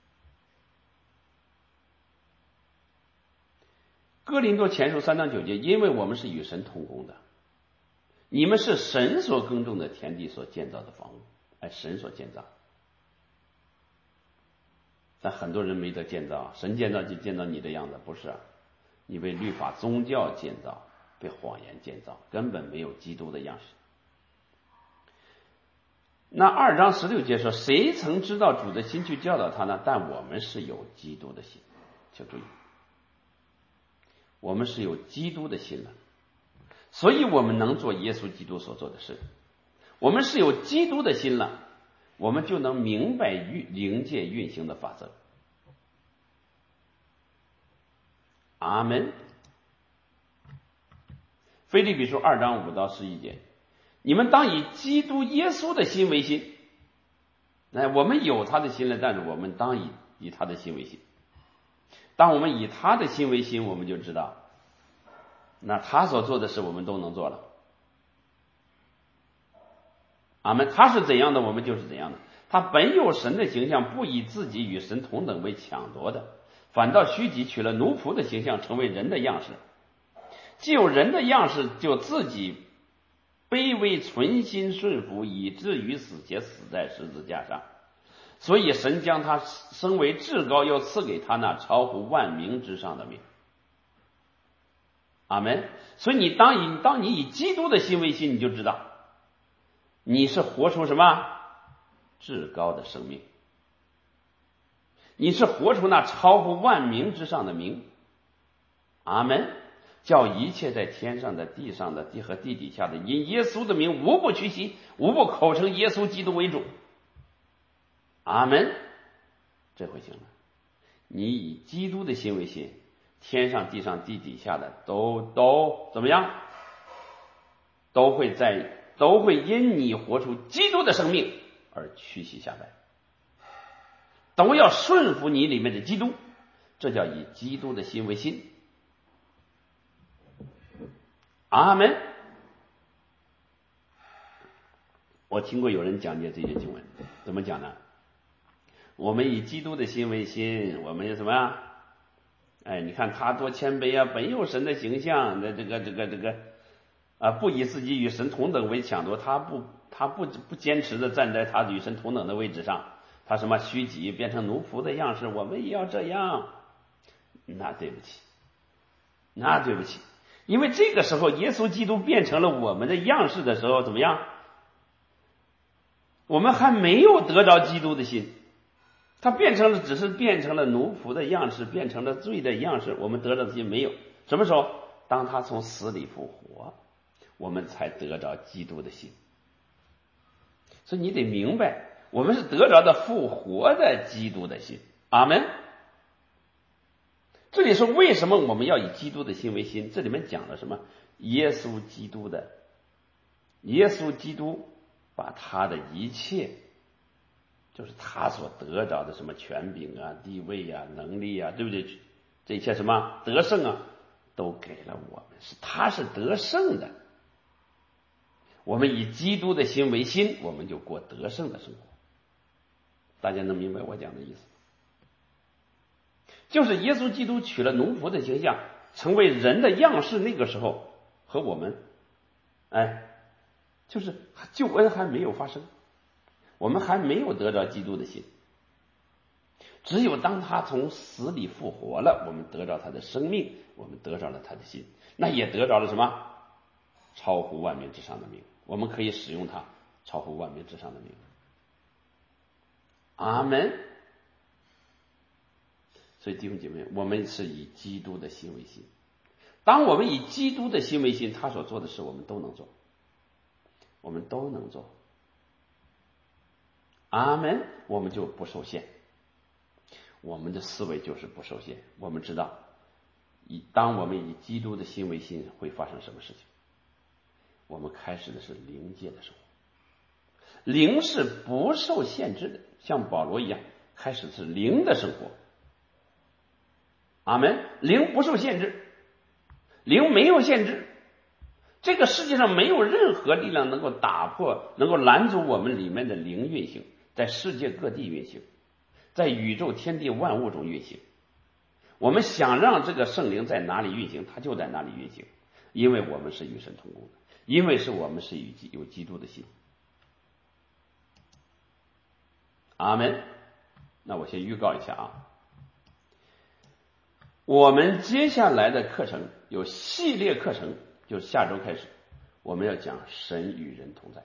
哥林多前书三章九节，因为我们是与神同工的，你们是神所耕种的田地所建造的房屋，哎，神所建造。但很多人没得建造，神建造就建造你的样子，不是啊？你被律法宗教建造，被谎言建造，根本没有基督的样式。那二章十六节说，谁曾知道主的心去教导他呢？但我们是有基督的心，请注意，我们是有基督的心了，所以我们能做耶稣基督所做的事。我们是有基督的心了，我们就能明白运灵界运行的法则。阿们。腓立比书二章五到十一节，你们当以基督耶稣的心为心。哎，我们有他的心了，但是我们当以以他的心为心。当我们以他的心为心，我们就知道，那他所做的事我们都能做了。阿们。他是怎样的，我们就是怎样的。他本有神的形象，不以自己与神同等为抢夺的，反倒虚己，取了奴仆的形象，成为人的样式。既有人的样式，就自己卑微，存心顺服，以至于死，且死在十字架上。所以神将他升为至高，又赐给他那超乎万名之上的名。阿们。所以你当以当你以基督的心为心，你就知道你是活出什么至高的生命，你是活出那超乎万名之上的名。阿们。叫一切在天上的、地上的、地和地底下的，因耶稣的名无不屈膝，无不口称耶稣基督为主。阿们。这回行了，你以基督的心为心，天上地上地底下的都都怎么样？都会在都会因你活出基督的生命而屈膝下拜，都要顺服你里面的基督。这叫以基督的心为心。阿们。我听过有人讲解这些经文，怎么讲呢？我们以基督的心为心，我们有什么呀？哎，你看他多谦卑啊，本有神的形象，那这个这个这个啊，不以自己与神同等为抢夺，他不他不不坚持的站在他与神同等的位置上，他什么虚己，变成奴仆的样式，我们也要这样。那对不起，那对不起。因为这个时候耶稣基督变成了我们的样式的时候，怎么样？我们还没有得着基督的心，他变成了只是变成了奴仆的样式，变成了罪的样式，我们得着的心没有。什么时候？当他从死里复活， 我们才得着基督的心。所以你得明白，我们是得着的复活的基督的心。阿们。这里说为什么我们要以基督的心为心，这里面讲了什么？耶稣基督的耶稣基督把他的一切，就是他所得着的什么权柄啊、地位啊、能力啊，对不对？这一切什么得胜啊，都给了我们，是他是得胜的。我们以基督的心为心，我们就过得胜的生活。大家能明白我讲的意思？就是耶稣基督取了农夫的形象，成为人的样式，那个时候和我们，哎，就是救恩还没有发生，我们还没有得着基督的心。只有当他从死里复活了，我们得着他的生命，我们得着了他的心，那也得着了什么？超乎万民之上的名，我们可以使用它超乎万民之上的名。阿们。所以弟兄姐妹，我们是以基督的心为心。当我们以基督的心为心，他所做的事我们都能做，我们都能做。阿们，我们就不受限，我们的思维就是不受限。我们知道，以当我们以基督的心为心，会发生什么事情？我们开始的是灵界的生活，灵是不受限制的，像保罗一样，开始是灵的生活。阿们，灵不受限制，灵没有限制。这个世界上没有任何力量能够打破，能够拦阻我们里面的灵运行，在世界各地运行，在宇宙天地万物中运行。我们想让这个圣灵在哪里运行，它就在哪里运行，因为我们是与神同工的，因为是我们是有基督的心。阿们。那我先预告一下啊，我们接下来的课程有系列课程，就下周开始，我们要讲神与人同在。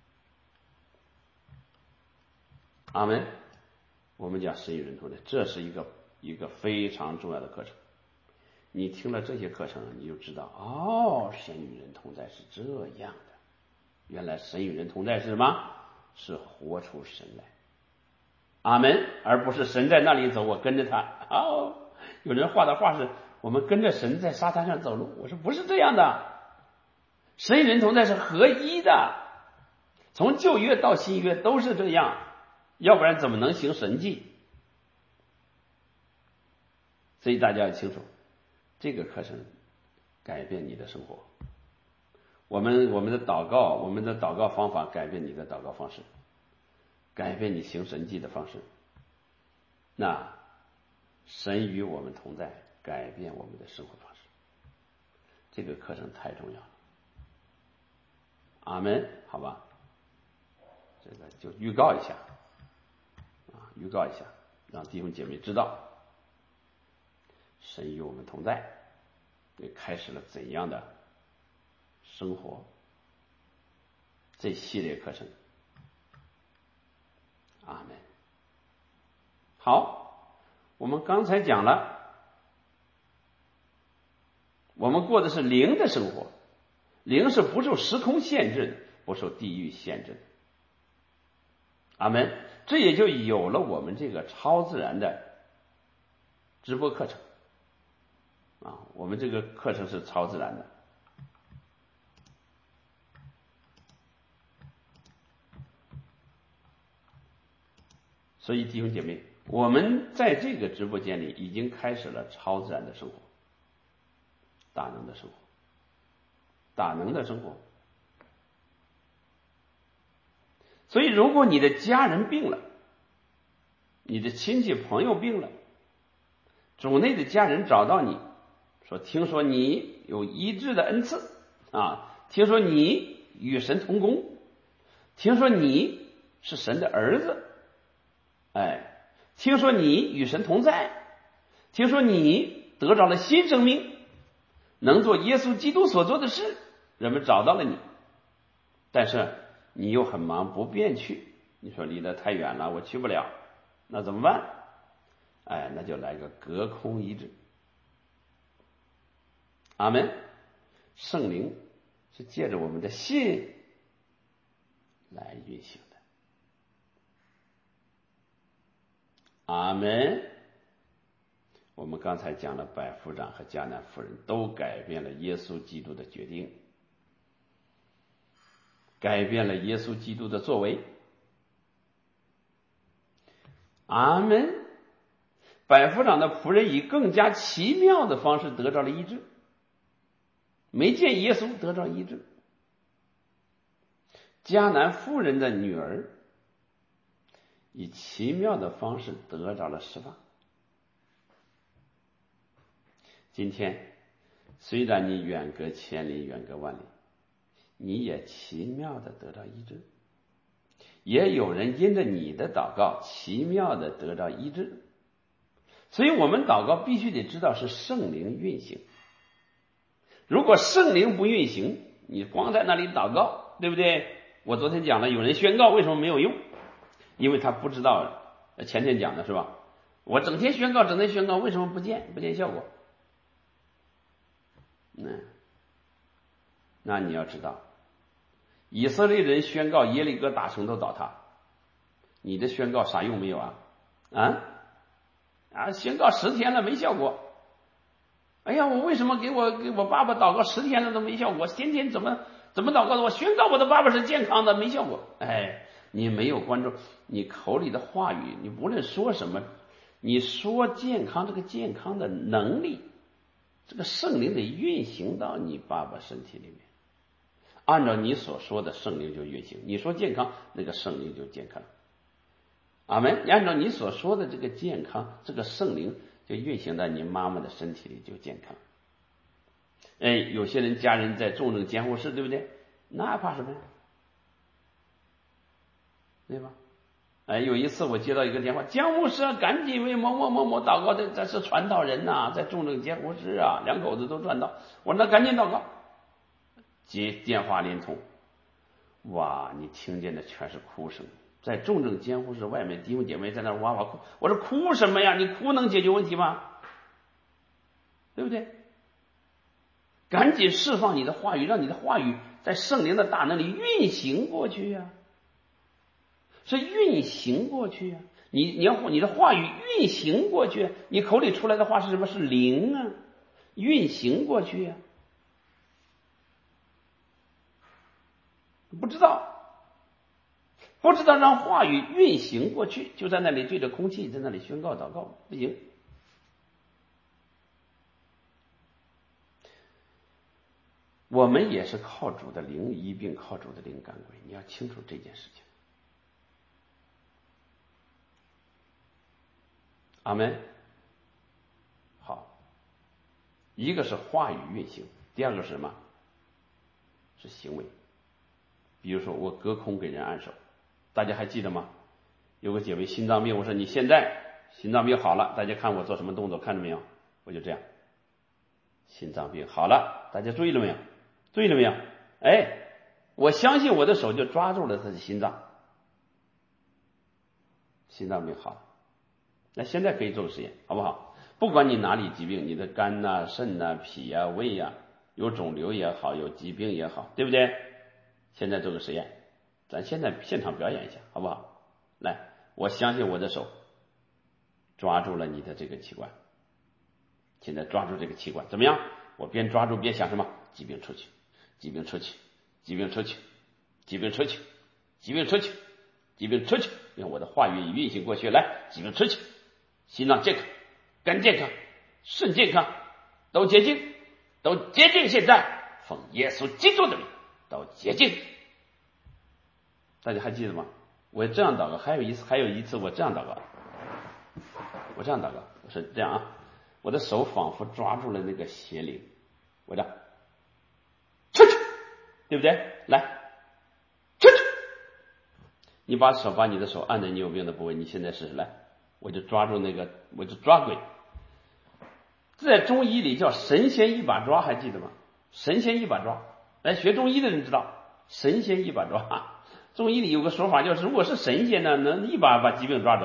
阿们。我们讲神与人同在，这是一个一个非常重要的课程。你听了这些课程，你就知道，哦，神与人同在是这样的。原来神与人同在是什么？是活出神来。阿们，而不是神在那里走，我跟着他。哦，有人画的画是我们跟着神在沙滩上走路，我说不是这样的。神与人同在是合一的，从旧约到新约都是这样，要不然怎么能行神迹？所以大家要清楚，这个课程改变你的生活。我们我们的祷告，我们的祷告方法改变你的祷告方式，改变你行神迹的方式。那神与我们同在，改变我们的生活方式。这个课程太重要了。阿们，好吧，这个就预告一下啊，预告一下，让弟兄姐妹知道神与我们同在，也开始了怎样的生活。这系列课程，阿们。好，我们刚才讲了，我们过的是灵的生活，灵是不受时空限制的，不受地域限制的。阿们，这也就有了我们这个超自然的直播课程啊，我们这个课程是超自然的。所以弟兄姐妹，我们在这个直播间里已经开始了超自然的生活，大能的生活，大能的生活。所以如果你的家人病了，你的亲戚朋友病了，主内的家人找到你说，听说你有医治的恩赐啊，听说你与神同工，听说你是神的儿子，哎，听说你与神同在，听说你得着了新生命，能做耶稣基督所做的事，人们找到了你，但是你又很忙不便去，你说离得太远了，我去不了，那怎么办？哎，那就来个隔空医治。阿们，圣灵是借着我们的信来运行的。阿们。我们刚才讲了，百夫长和迦南妇人都改变了耶稣基督的决定，改变了耶稣基督的作为。阿们。百夫长的仆人以更加奇妙的方式得到了医治，没见耶稣得到医治。迦南妇人的女儿以奇妙的方式得到了释放。今天虽然你远隔千里，远隔万里，你也奇妙的得到医治，也有人因着你的祷告奇妙的得到医治。所以我们祷告必须得知道是圣灵运行。如果圣灵不运行，你光在那里祷告，对不对？我昨天讲了，有人宣告为什么没有用？因为他不知道，前天讲的是吧？我整天宣告整天宣告，为什么不见不见效果？嗯，那你要知道，以色列人宣告耶利哥大城都倒塌，你的宣告啥用没有啊？啊啊！宣告十天了没效果。哎呀，我为什么给我给我爸爸祷告十天了都没效果？天天怎么怎么祷告的？我宣告我的爸爸是健康的，没效果。哎，你没有关注你口里的话语，你无论说什么，你说健康，这个健康的能力，这个圣灵得运行到你爸爸身体里面，按照你所说的圣灵就运行。你说健康，那个圣灵就健康。阿们。按照你所说的这个健康，这个圣灵就运行在你妈妈的身体里就健康。哎，有些人家人在重症监护室，对不对？那怕什么呀？对吧？哎，有一次我接到一个电话，江牧师啊，赶紧为某某某某祷告，这这是传道人呐、啊，在重症监护室啊，两口子都传道。我说那赶紧祷告。接电话连通，哇，你听见的全是哭声。在重症监护室外面，弟兄姐妹在那哇哇哭。我说哭什么呀？你哭能解决问题吗？对不对？赶紧释放你的话语，让你的话语在圣灵的大能里运行过去呀、啊，是运行过去呀、啊。你你要你的话语运行过去，你口里出来的话是什么？是灵啊，运行过去呀、啊。不知道。不知道让话语运行过去，就在那里对着空气在那里宣告祷告，不行。我们也是靠主的灵医病，靠主的灵赶鬼，你要清楚这件事情。阿们。好，一个是话语运行，第二个是什么？是行为。比如说我隔空给人按手，大家还记得吗？有个姐妹心脏病，我说你现在心脏病好了，大家看我做什么动作，看着没有？我就这样，心脏病好了，大家注意了没有？注意了没有？哎，我相信我的手就抓住了他的心脏，心脏病好了。那现在可以做个实验，好不好？不管你哪里疾病，你的肝呐、啊、肾呐、啊、脾呀、啊、胃呀、啊，有肿瘤也好，有疾病也好，对不对？现在做个实验，咱现在现场表演一下，好不好？来，我相信我的手抓住了你的这个器官，现在抓住这个器官，怎么样？我边抓住边想什么？疾病出去，疾病出去，疾病出去，疾病出去，疾病出去，疾病出去，用我的话语运行过去，来，疾病出去，心脏健康，肝健康，肾健康，都洁净，都洁净，现在奉耶稣基督的名都洁净。大家还记得吗？我这样祷告，还有一次，还有一次我这样祷告，我这样祷告，我是这样啊，我的手仿佛抓住了那个邪灵，我这样出去，对不对？来，出去！你把手把你的手按在你有病的部位，你现在试试来，我就抓住那个，我就抓鬼。在中医里叫神仙一把抓，还记得吗？神仙一把抓，来学中医的人知道，神仙一把抓。中医里有个说法，就是如果是神仙呢，能一把把疾病抓走。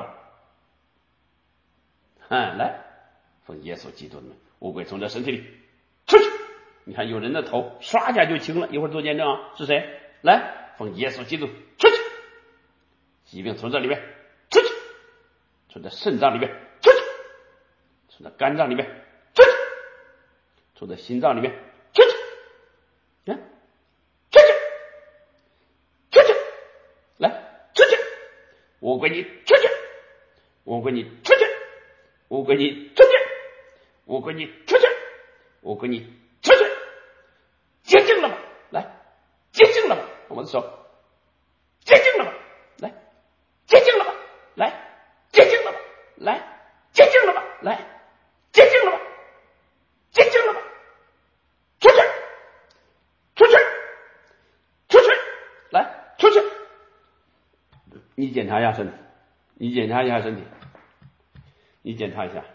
嗯，来，奉耶稣基督的名，污鬼从这身体里出去， 你看有人的头唰一下就清了，一会儿做见证啊，是谁？来，奉耶稣基督出去，疾病从这里面出去，从这肾脏里面出去，从这肝脏里面出去，从这心脏里面出去，啊，出去，出去，来，出去，我给你出去，我给你出去，我给你出去，我给你出去，我给你出去，洁净了吧，来，洁净了吧，我的手，洁净了吧，来，洁净了吧，来，洁净了吧，来，洁净了吧，来，洁净了吧，洁净了吧，出去，出去，出去，来，出去。你检查一下身体，你检查一下身体，你检查一下。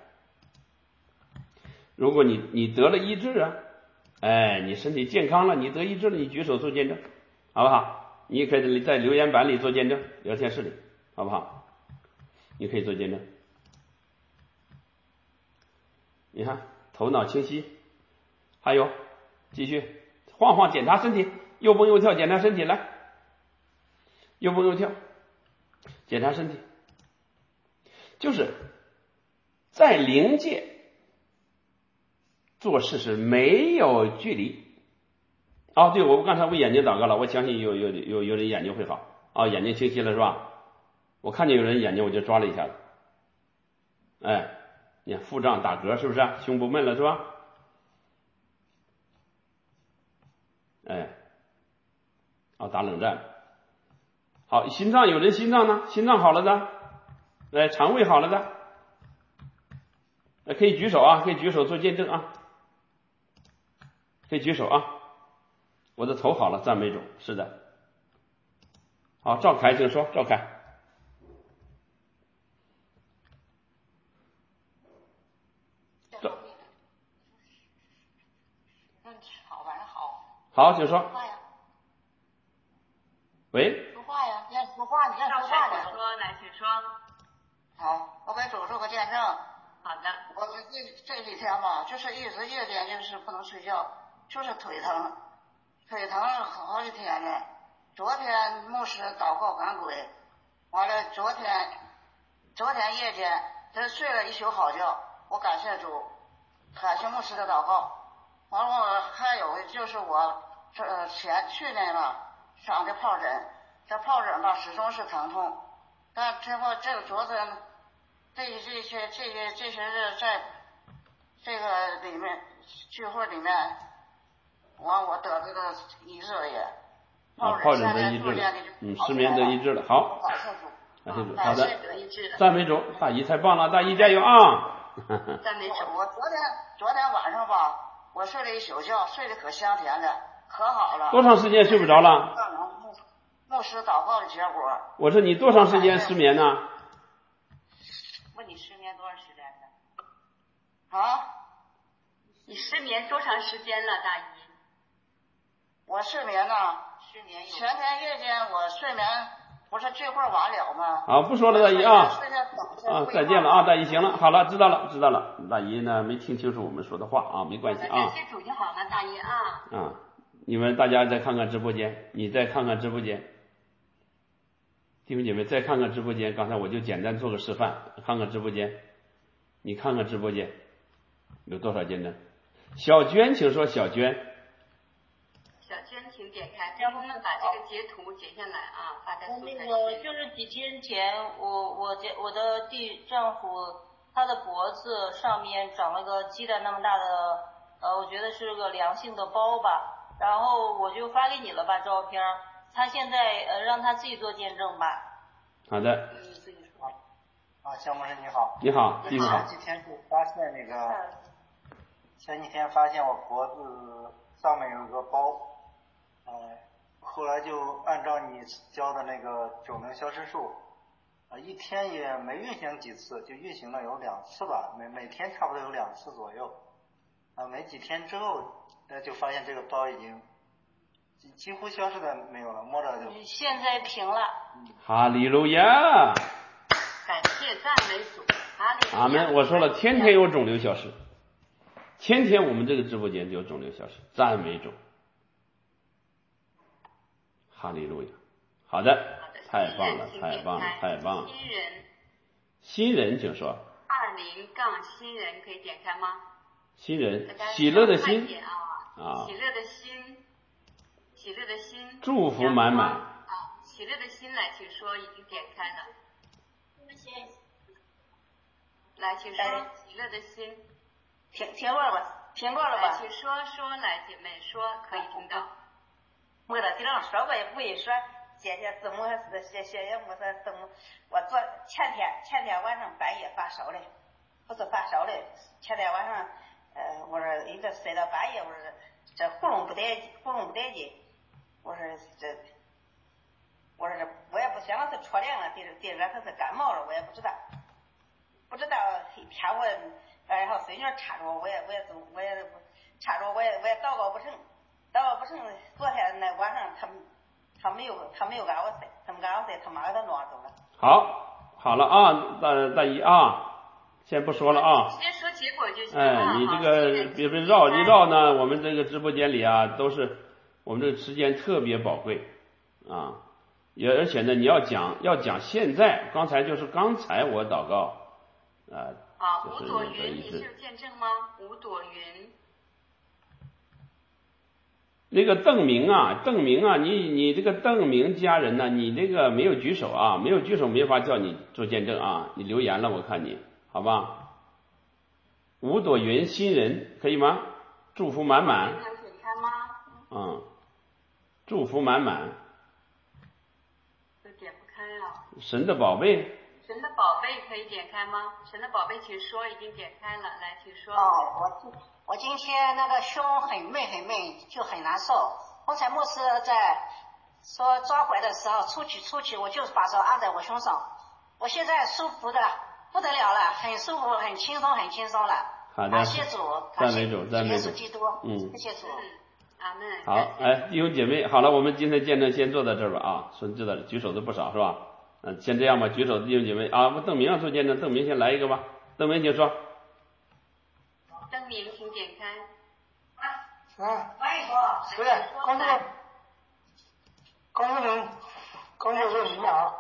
如果你你得了医治啊，哎，你身体健康了，你得医治了，你举手做见证，好不好？你也可以在留言板里做见证，聊天室里，好不好？你可以做见证。你看头脑清晰，还有继续晃晃检查身体，又蹦又跳检查身体，来，又蹦又跳检查身体，就是在灵界做事是没有距离。哦，对，我刚才为眼睛祷告了，我相信有有有有人眼睛会好啊、哦，眼睛清晰了是吧？我看见有人眼睛我就抓了一下子，哎，你看腹胀打嗝是不是、啊？胸不闷了是吧？哎，啊、哦，打冷战。好，心脏有人心脏呢，心脏好了的，哎，肠胃好了的，可以举手啊，可以举手做见证啊，可以举手啊。我的头好了，赞美主，是的。好，赵凯，请说，赵凯。赵， 嗯，好，晚上好。 好，请说。 说话呀。 喂。 说话呀，要说话，你要说话的。 说，来，请说。 好，我给主做个见证。 好的。 我这这几天吧，就是一直夜间就是不能睡觉，就是腿疼，腿疼了好几天了。昨天牧师祷告赶鬼，完了昨天昨天夜间这睡了一宿好觉，我感谢主，感谢牧师的祷告。完了我还有就是我这前去年吧长的疱疹，这疱疹吧始终是疼痛，但经过这个昨天这这些这些这些日在这个里面聚会里面，完我得这个医治了也。 啊，疱疹得医治了，嗯，失眠得医治了，好，感谢主，好的，赞美主，大姨太棒了，大姨加油啊！ 赞美主，我昨天昨天晚上吧，我睡了一宿觉，睡得可香甜了，可好了。 多长时间睡不着了？ 牧师祷告的结果。 我说你多长时间失眠呢？ 问你失眠多长时间了？啊？ 你失眠多长时间了，大姨？ 我失眠呢？失眠。前天夜间我睡眠不是聚会完了吗？ 好，不说了，大姨啊。啊，再见了啊，大姨，行了，好了，知道了，知道了。大姨呢没听清楚我们说的话啊，没关系啊。 感谢主就好了，大姨啊。 啊，你们大家再看看直播间，你再看看直播间，弟兄姐妹再看看直播间。刚才我就简单做个示范，看看直播间，你看看直播间有多少见证。小娟，请说，小娟。 小娟，请点开，让他们把这个截图截下来啊，发在素材那个就是几天前，我我我的弟丈夫他的脖子上面长了个鸡蛋那么大的，呃，我觉得是个良性的包吧。然后我就发给你了吧照片，他现在呃让他自己做见证吧。 好的。 你自己说。 啊，肖牧师你好。 你好，你好。 前几天就发现那个，前几天发现我脖子上面有个包。呃，后来就按照你教的那个九能消失术，啊、呃，一天也没运行几次，就运行了有两次吧，每每天差不多有两次左右，啊、呃，没几天之后，呃，就发现这个包已经几几乎消失的没有了，摸着就。 现在平了。 嗯、哈利路亚。 感谢赞美主，哈利路亚。 阿门。我说了，天天有肿瘤消失， 天天我们这个直播间就有肿瘤消失，赞美主，哈利路亚。好的，太棒了，太棒了，太棒了。 新人， 新人请说。 二零杠新人可以点开吗？ 新人，喜乐的心啊，喜乐的心，喜乐的心， 祝福满满啊，喜乐的心来，请说，已经点开了。来，请说，喜乐的心。 听听过了吧？听过了吧？ 请说说来，姐妹说可以听到。 我在地上说过也不会说，谢谢字母还是谢谢谢我说字母。我昨前天前天晚上半夜发烧嘞，不是发烧嘞，前天晚上呃我说一直睡到半夜，我说这喉咙不得喉咙不得劲，我说这我说这我也不想是戳凉了，第第二个他是感冒了，我也不知道，不知道一天我然后孙女插着我，我也我也我也插着我也我也祷告不成，祷告不成。昨天那晚上他们他没有他没有让我睡，他们让我睡，他妈给他弄走了。 好，好了啊，大大姨啊，先不说了啊。 直接说结果就行了。 哎， 你这个别别绕一绕呢，我们这个直播间里啊，都是我们这个时间特别宝贵啊，也而且呢，你要讲要讲现在，刚才就是刚才我祷告啊。 啊，吴朵云，你是有见证吗？吴朵云， 那个邓明啊，邓明啊，你你这个邓明家人呢，你这个没有举手啊，没有举手没法叫你做见证啊，你留言了，我看你好吧？吴朵云新人可以吗？祝福满满。 能点开吗？ 嗯，祝福满满。 都点不开啊。 神的宝贝。 神的宝贝可以点开吗？神的宝贝，请说，已经点开了，来，请说。 哦，我我今天那个胸很闷很闷，就很难受。刚才牧师在说抓回的时候，出去出去，我就把手按在我胸上，我现在舒服的不得了了，很舒服，很轻松，很轻松了。 好的， 感谢主， 赞美主，赞美主， 基督， 嗯， 谢谢主。 阿门。 好，哎，弟兄姐妹，好了，我们今天见证先做到这儿吧啊，说知道举手的不少是吧？嗯，先这样吧，举手的弟兄姐妹啊，邓明要做见证，邓明先来一个吧，邓明请说。 邓明，请点开。 啊，不是，工作，工作人，工作人员好。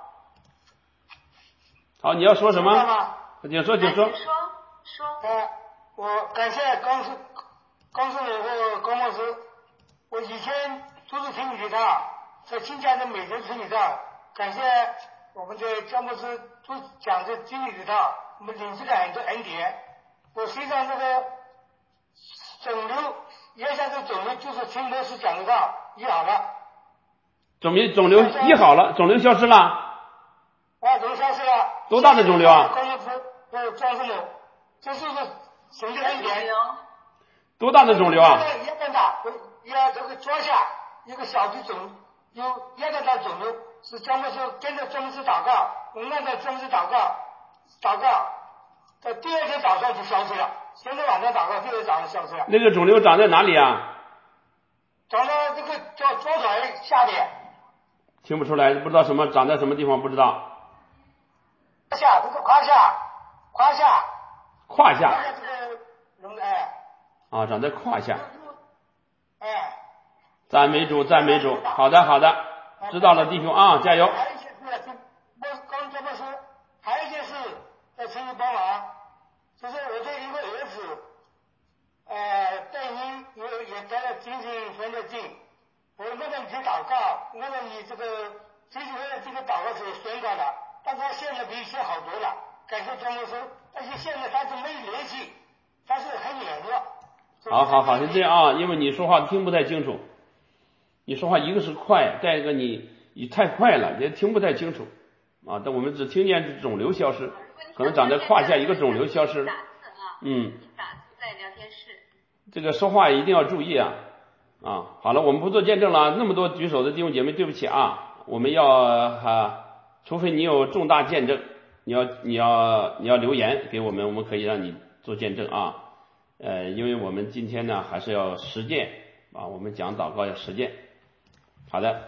好，你要说什么？请说，请说。 说说。 呃，我感谢公司，公司有个郭牧师，我以前都是听你的，在新疆的每周听你的，感谢。我们的教牧师都讲的经理的道，我们领受了很多恩典。我身上那个肿瘤，原先这肿瘤就是听牧师讲的道医好了。 肿瘤肿瘤医好了，肿瘤消失了。 啊，肿瘤消失了。 多大的肿瘤啊？ 高牧师，呃，庄师母，这是不是神的恩典？ 多大的肿瘤啊？ 一个大，要这个抓下一个小的肿，有一个大肿瘤。是专门是跟着专门是祷告，我们按照专门是祷告，祷告，在第二天早上就消失了。现在晚上祷告，第二天早上消失了。 那个肿瘤长在哪里啊？ 长在这个叫左腿下面。 听不出来，不知道什么长在什么地方，不知道。 胯下，这个胯下，胯下。 胯下。 这个龙哎。 啊，长在胯下。 哎。 赞美主，赞美主。好的，好的。知道了，弟兄啊，加油！ 还有一些事，我刚这么说，还有一件事在请你帮忙，就是我这一个儿子，呃，带您也也得了精神分裂症，我问了你去祷告，问了你这个精神分裂这个祷告是宣告的，但他现在比以前好多了，感谢张牧师，但是现在他是没联系，他是很软弱。 好好好，就这样啊，因为你说话听不太清楚。你说话一个是快，再一个你你太快了，也听不太清楚啊。但我们只听见肿瘤消失，可能长在胯下一个肿瘤消失。嗯。 打字在聊天室。 这个说话一定要注意啊啊！好了，我们不做见证了，那么多举手的弟兄姐妹，对不起啊，我们要啊，除非你有重大见证，你要你要你要留言给我们，我们可以让你做见证啊。呃，因为我们今天呢还是要实践啊，我们讲祷告要实践。好的，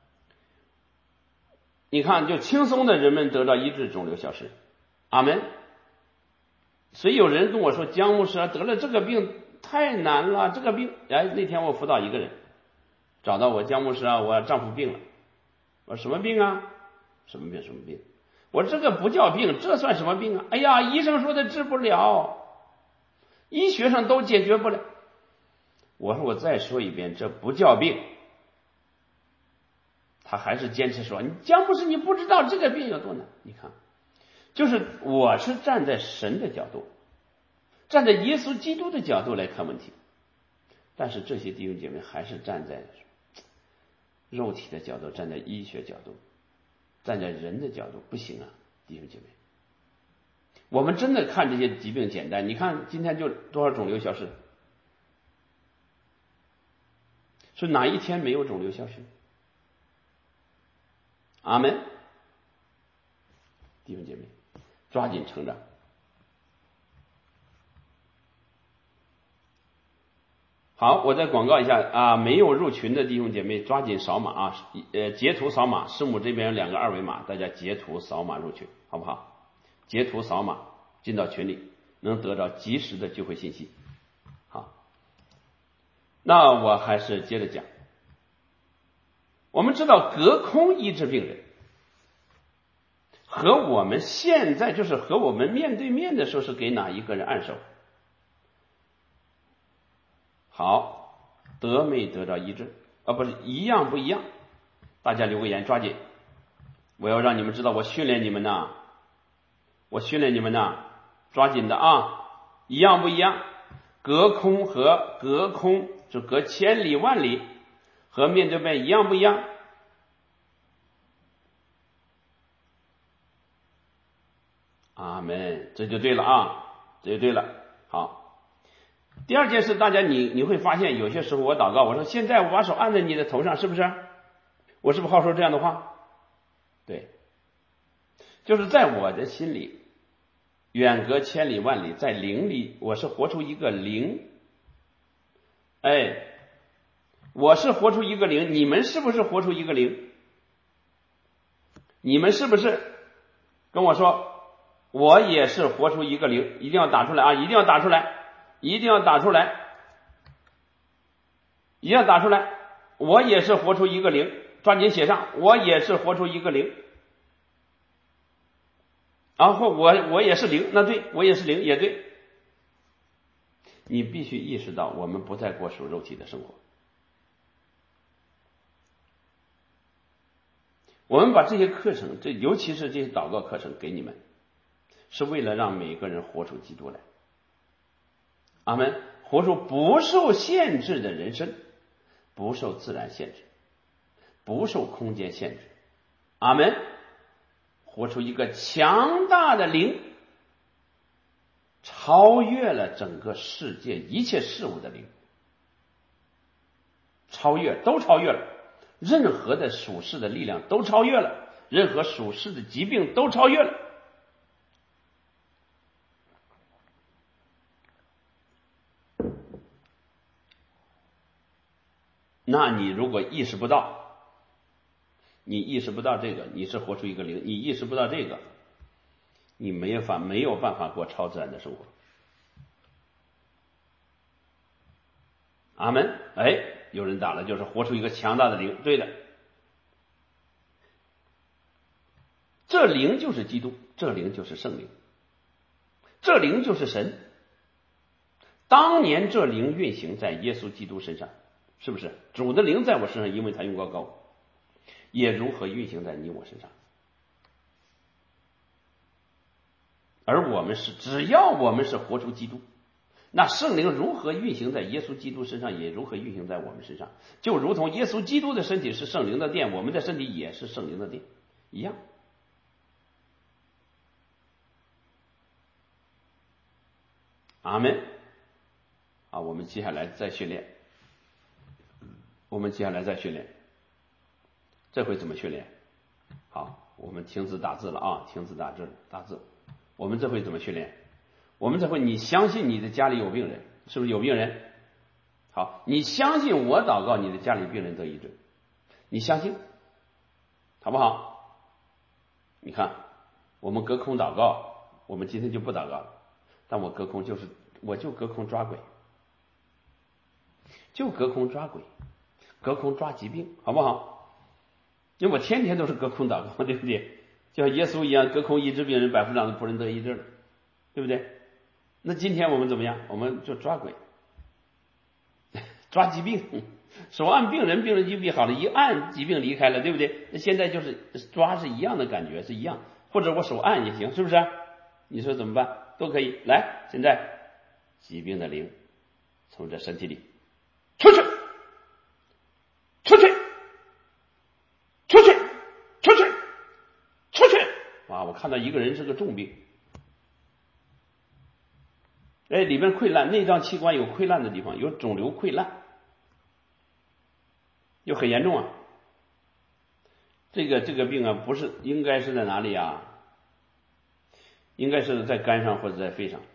你看，就轻松的人们得到医治，肿瘤消失，阿门。所以有人跟我说，姜牧师得了这个病， 太难了，这个病。哎，那天我辅导一个人，找到我，姜牧师啊，我丈夫病了。我说什么病啊？什么病？什么病？我说这个不叫病，这算什么病啊？哎呀，医生说的治不了，医学上都解决不了。我说我再说一遍，这不叫病。他还是坚持说，你姜牧师你不知道这个病有多难。你看，就是我是站在神的角度，站在耶稣基督的角度来看问题，但是这些弟兄姐妹还是站在肉体的角度，站在医学角度，站在人的角度，不行啊，弟兄姐妹。我们真的看这些疾病简单，你看今天就多少肿瘤消失，是哪一天没有肿瘤消失？阿们，弟兄姐妹，抓紧成长。好，我再广告一下啊，没有入群的弟兄姐妹抓紧扫码啊，呃，截图扫码，师母这边有两个二维码，大家截图扫码入群，好不好？截图扫码进到群里，能得到及时的聚会信息。好，那我还是接着讲。我们知道隔空医治病人和我们现在就是和我们面对面的时候是给哪一个人按手？好，得没得到医治啊？不是一样不一样？大家留个言，抓紧！我要让你们知道，我训练你们呢，我训练你们呢，抓紧的啊！一样不一样？隔空和隔空就隔千里万里，和面对面一样不一样？阿们，这就对了啊，这就对了。好，第二件事，大家你你会发现，有些时候我祷告，我说现在我把手按在你的头上，是不是？我是不是好说这样的话？对，就是在我的心里，远隔千里万里，在灵里，我是活出一个灵。哎，我是活出一个灵，你们是不是活出一个灵？你们是不是跟我说？我也是活出一个灵，一定要打出来啊！一定要打出来，一定要打出来，一定要打出来。我也是活出一个灵，抓紧写上，我也是活出一个灵。然后我我也是灵，那对，我也是灵，也对。你必须意识到，我们不再过属肉体的生活。我们把这些课程，这尤其是这些祷告课程给你们。是为了让每个人活出基督来，阿们，活出不受限制的人生，不受自然限制，不受空间限制，阿们，活出一个强大的灵，超越了整个世界一切事物的灵，超越都超越了，任何的属世的力量都超越了，任何属世的疾病都超越了。那你如果意识不到，你意识不到这个，你是活出一个灵，你意识不到这个，你没有法没有办法过超自然的生活。阿们，哎，有人打了，就是活出一个强大的灵，对的，这灵就是基督，这灵就是圣灵，这灵就是神。当年这灵运行在耶稣基督身上，是不是？主的灵在我身上，因为他用高高，也如何运行在你我身上？而我们是，只要我们是活出基督，那圣灵如何运行在耶稣基督身上，也如何运行在我们身上，就如同耶稣基督的身体是圣灵的殿，我们的身体也是圣灵的殿一样。阿们。好，我们接下来再训练。我们接下来再训练，这回怎么训练？好，我们停止打字了啊，停止打字，打字。我们这回怎么训练？我们这回你相信你的家里有病人，是不是有病人？好，你相信我祷告你的家里病人得医治，你相信，好不好？你看，我们隔空祷告，我们今天就不祷告了，但我隔空就是我就隔空抓鬼， 就隔空抓鬼，隔空抓疾病，好不好？因为我天天都是隔空祷告，对不对？就像耶稣一样，隔空医治病人，百夫长的仆人得医治了，对不对？那今天我们怎么样？我们就抓鬼，抓疾病，手按病人，病人就病好了，一按疾病离开了，对不对？那现在就是抓是一样的感觉，是一样，或者我手按也行，是不是？你说怎么办？都可以。来，现在疾病的灵从这身体里出去，出去，出去，出去，出去！哇，我看到一个人是个重病，哎，里面溃烂，内脏器官有溃烂的地方，有肿瘤溃烂，又很严重啊。这个这个病啊，不是应该是在哪里啊？应该是在肝上或者在肺上。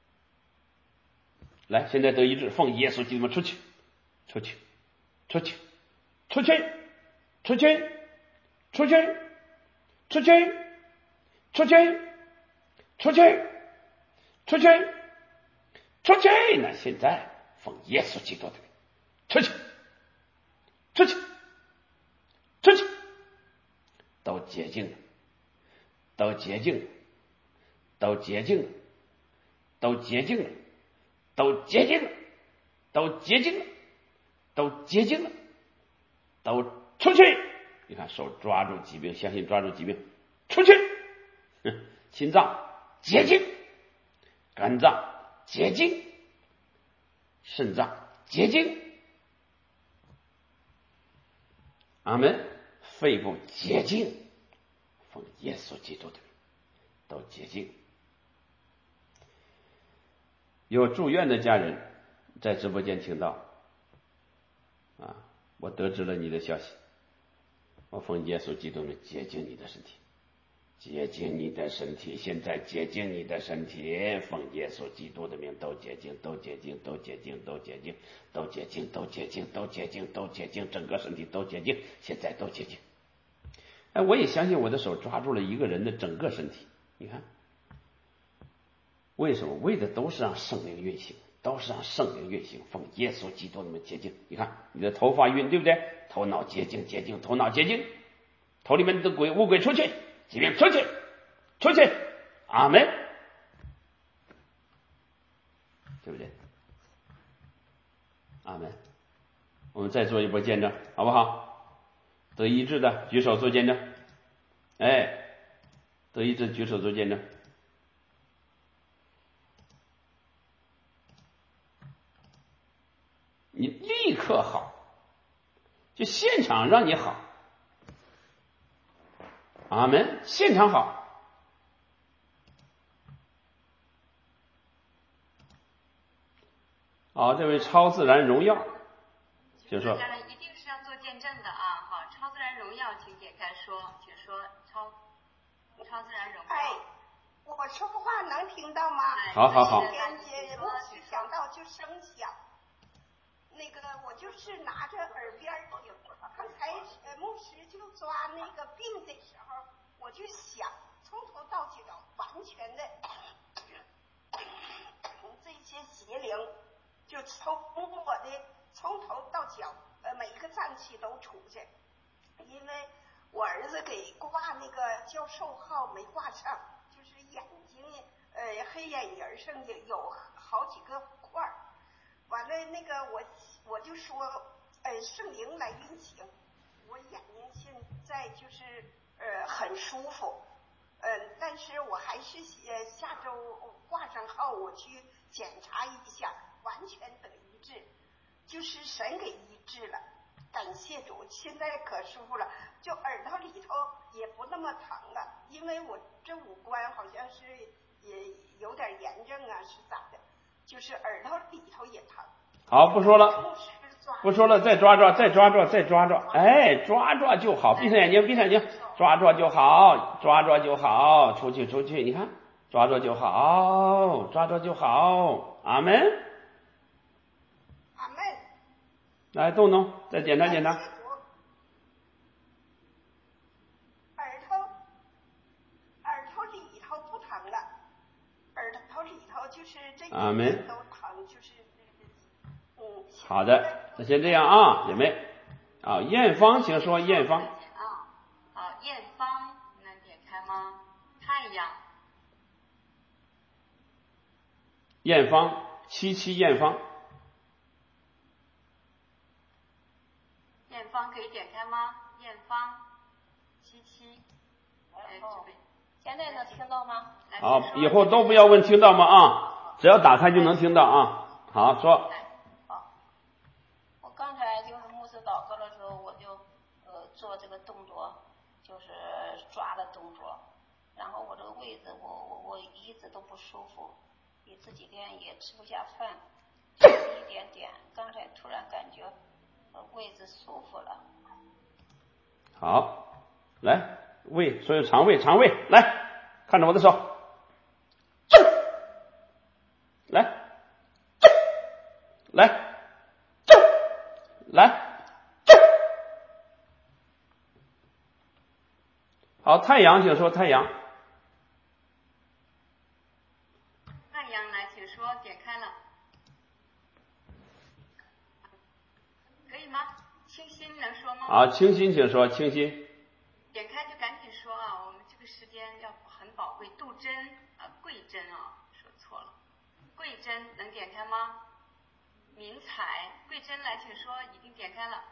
来，现在得医治，奉耶稣基督出去，出去，出去，出去，出去，出去，出去，出去，出去，出去，出去！那现在奉耶稣基督的名，出去，出去，出去，都洁净了，都洁净了，都洁净了，都洁净了。都洁净了，都洁净了，都洁净了，都出去！你看，手抓住疾病，相信抓住疾病，出去！心脏洁净，肝脏洁净，肾脏洁净，阿门。肺部洁净，奉耶稣基督的名，都洁净。有住院的家人在直播间听到啊，我得知了你的消息，我奉耶稣基督的洁净你的身体，洁净你的身体，现在洁净你的身体，奉耶稣基督的名，都洁净，都洁净，都洁净，都洁净，都洁净，都洁净，都洁净，都洁净，整个身体都洁净，现在都洁净。哎，我也相信我的手抓住了一个人的整个身体，你看。为什么？为的都是让圣灵运行，都是让圣灵运行，奉耶稣基督的名洁净。你看你的头发晕，对不对？头脑洁净，洁净，头脑洁净，头里面的鬼污鬼出去，疾病出去，出去，阿门，对不对？阿门。我们再做一波见证，好不好？得医治的举手做见证，哎，得医治举手做见证。你立刻好，就现场让你好，阿门，现场好。好，这位超自然荣耀，请说。 家人一定是要做见证的啊！好，超自然荣耀，请点开说，请说超超自然荣耀。 哎，我说话能听到吗？ 好好好。 今天也牧师想到就声响。那个我就是拿着耳边听，刚才呃牧师就抓那个病的时候，我就想从头到脚完全的这些邪灵就从我的从头到脚呃每一个脏器都出去，因为我儿子给挂那个教授号没挂上，就是眼睛呃黑眼仁上有有好几个块儿。完了，那个我我就说，呃，圣灵来运行，我眼睛现在就是呃很舒服，嗯、呃，但是我还是呃下周挂上号，我去检查一下，完全得医治，就是神给医治了，感谢主，现在可舒服了，就耳朵里头也不那么疼了，因为我这五官好像是也有点炎症啊，是咋的？就是耳朵里头也疼。 好，不说了，不说了，再抓抓，再抓抓，再抓抓，哎，抓抓就好，闭上眼睛，闭上眼睛，抓抓就好，抓抓就好，出去出去，你看，抓抓就好，抓抓就好，阿门， 阿门。 来动动，再检查检查。 耳朵，耳朵里头不疼了，耳朵里头就是这几天都疼，就是嗯。 好的。 那先这样啊，姐妹啊，艳芳请说，艳芳。 啊，好，艳芳能点开吗？太阳。 艳芳，七七艳芳。 艳芳可以点开吗？艳芳，七七。哎，这边。 现在能听到吗？ 好，以后都不要问听到吗啊，只要打开就能听到啊。好，说。 好，我刚才就是牧师祷告的时候，我就呃做这个动作，就是抓的动作，然后我这个位置我我我一直都不舒服，也这几天也吃不下饭，吃了一点点，刚才突然感觉呃位置舒服了。 好，来胃，所有肠胃，肠胃来，看着我的手，来，来，来，好，太阳，请说太阳。 太阳来，请说，点开了，可以吗？清新能说吗？ 好，清新，请说，清新。 点开就赶紧说啊，我们这个时间要很宝贵。杜真啊，桂珍啊，说错了，桂珍能点开吗？明彩，桂珍来，请说，已经点开了。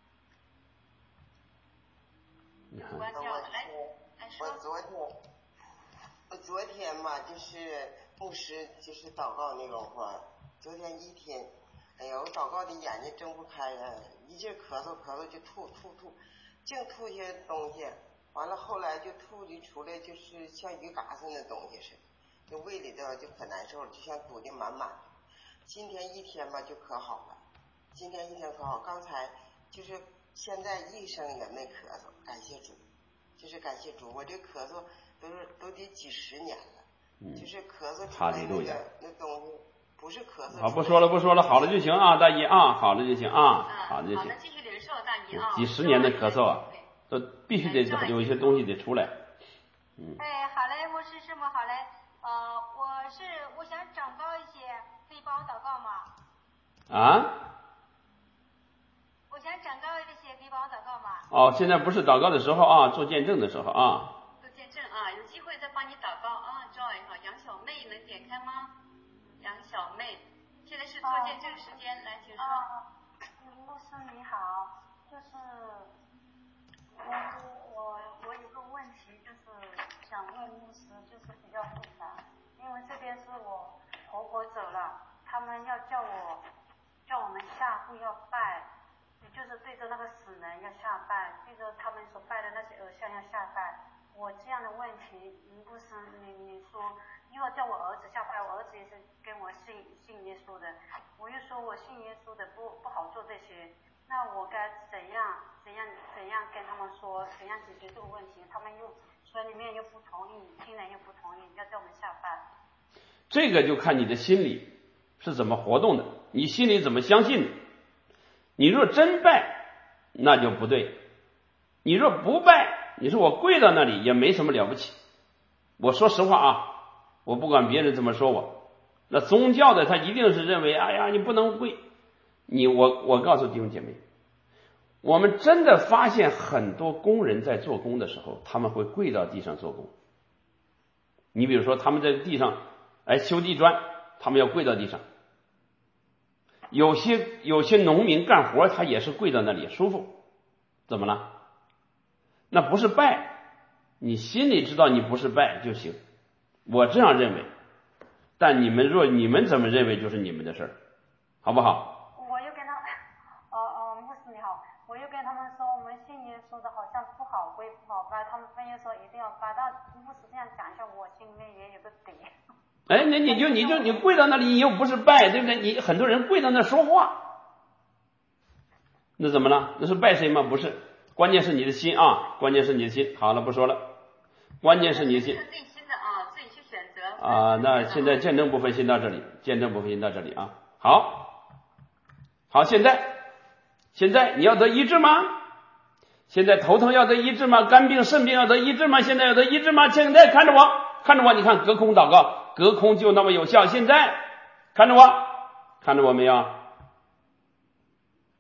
关掉了，来，来说。 我昨天，我昨天嘛，就是牧师就是祷告那种话，昨天一天，哎呀，我祷告的眼睛睁不开呀，一劲咳嗽咳嗽就吐吐吐，净吐些东西，完了后来就吐的出来就是像鱼嘎子那东西似的，就胃里头就可难受了，就像堵得满满的。今天一天吧就可好了，今天一天可好，刚才就是现在一声也没咳嗽，感谢主，就是感谢主，我这咳嗽都是都得几十年了，嗯、就是咳嗽出来那个那东西不是咳嗽。 好，不说了不说了，好了就行啊，大姨啊，好了就行啊，好了就行。 好的，继续领受大姨啊。 几十年的咳嗽啊，都必须得有一些东西得出来。 嗯。哎，好嘞，牧师师母好嘞，呃，我是我想长高一些，可以帮我祷告吗？ 啊？ 我想长高一些，可以帮我祷告吗？ 哦，现在不是祷告的时候啊，做见证的时候啊。 做见证啊，有机会再帮你祷告啊 ，Joy 哈，杨小妹能点开吗？杨小妹，现在是做见证时间，啊、来，请说。 牧师你好，就是我我我有个问题，就是想问牧师，就是比较复杂，因为这边是我婆婆走了，他们要叫我叫我们下户要拜。也就是对着那个死人要下拜，对着他们所拜的那些偶像要下拜。我这样的问题，您不是你你说又要叫我儿子下拜，我儿子也是跟我信信耶稣的，我又说我信耶稣的不不好做这些，那我该怎样怎样怎样跟他们说，怎样解决这个问题？他们又村里面又不同意，亲人又不同意，要叫我们下拜。 这个就看你的心理是怎么活动的，你心里怎么相信的。你若真拜，那就不对；你若不拜，你说我跪到那里也没什么了不起。我说实话啊，我不管别人怎么说我，那宗教的他一定是认为，哎呀，你不能跪。你我我告诉弟兄姐妹，我们真的发现很多工人在做工的时候，他们会跪到地上做工。你比如说，他们在地上哎修地砖，他们要跪到地上。有些有些农民干活他也是跪到那里舒服，怎么了？那不是拜，你心里知道你不是拜就行，我这样认为。但你们若你们怎么认为就是你们的事儿，好不好？ 我又跟他，哦哦，牧师你好，我又跟他们说我们信耶稣的好像不好跪不好拜，他们又说一定要拜，但牧师这样讲一下，我心里面也有个底。 哎，那你就你就你跪到那里，你又不是拜，对不对？你很多人跪到那说话，那怎么了？那是拜谁吗？不是，关键是你的心啊，关键是你的心。好了，不说了，关键是你的心。 自己心的啊，自己去选择。 啊，那现在见证部分先到这里，见证部分先到这里啊。好，好，现在现在你要得医治吗？现在头疼要得医治吗？肝病、肾病要得医治吗？现在要得医治吗？现在看着我，看着我，你看隔空祷告。隔空就那么有效，现在看着我，看着我没有？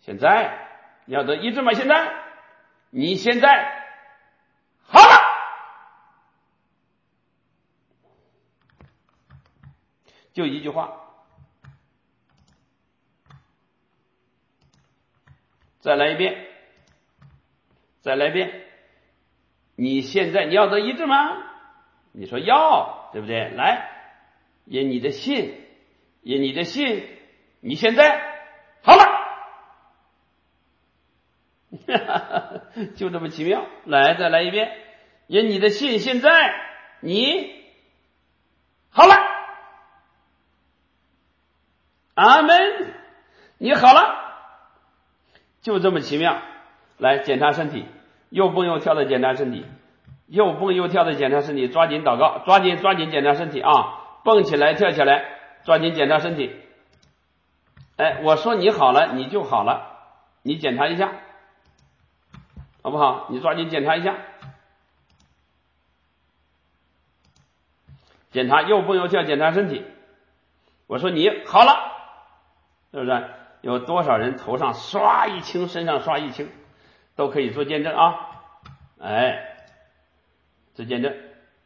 现在你要得医治吗？现在你现在好了，就一句话。再来一遍，再来一遍。你现在你要得医治吗？你说要，对不对？来，因你的信，因你的信，你现在好了，就这么奇妙。来，再来一遍，因你的信，现在你好了，阿门，你好了。就这么奇妙。来检查身体，又蹦又跳的检查身体，又蹦又跳的检查身体，抓紧祷告，抓紧抓紧检查身体啊！蹦起来跳起来，抓紧检查身体。哎，我说你好了，你就好了，你检查一下，好不好？你抓紧检查一下，检查又蹦又跳检查身体。我说你好了，是不是？有多少人头上刷一清，身上刷一清，都可以做见证啊！哎，做见证，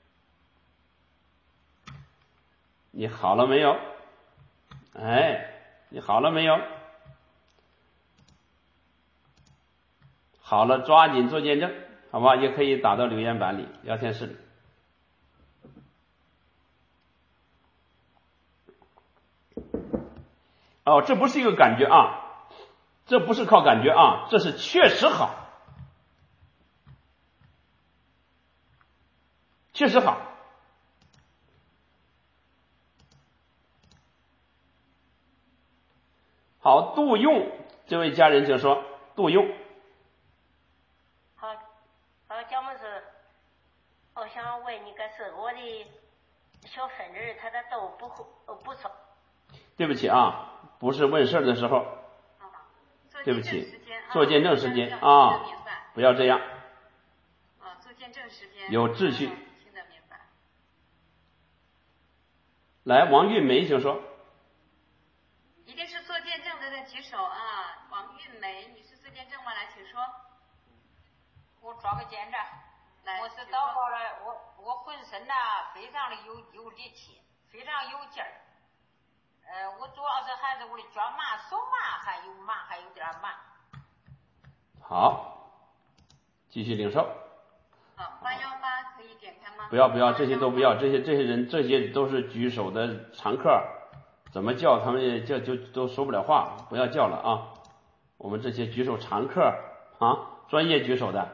你好了没有？哎，你好了没有？好了，抓紧做见证，好吧？也可以打到留言板里、聊天室里。哦，这不是一个感觉啊，这不是靠感觉啊，这是确实好，确实好。好，杜用这位家人请说，杜用。 好，好，姜牧师，我想问你个事，我的小孙女她的豆不不错。 对不起啊。不是问事的时候，对不起，做见证时间啊，不要这样， 啊，做见证时间有秩序。 听得明白。 来，王玉梅请说。 一定是做见证的在举手啊，王玉梅，你是做见证吗？来，请说。 我抓个见证， 来， 我是祷告了，我我浑身呐、啊、非常的有有力气，非常有劲儿。呃，我主要是还是我的脚麻、手麻，还有麻，还有点麻。 好，继续领受。 好，八幺八可以点开吗？ 不要不要，这些都不要，这些这些人这些都是举手的常客，怎么叫他们也叫就都说不了话，不要叫了啊！我们这些举手常客啊，专业举手的。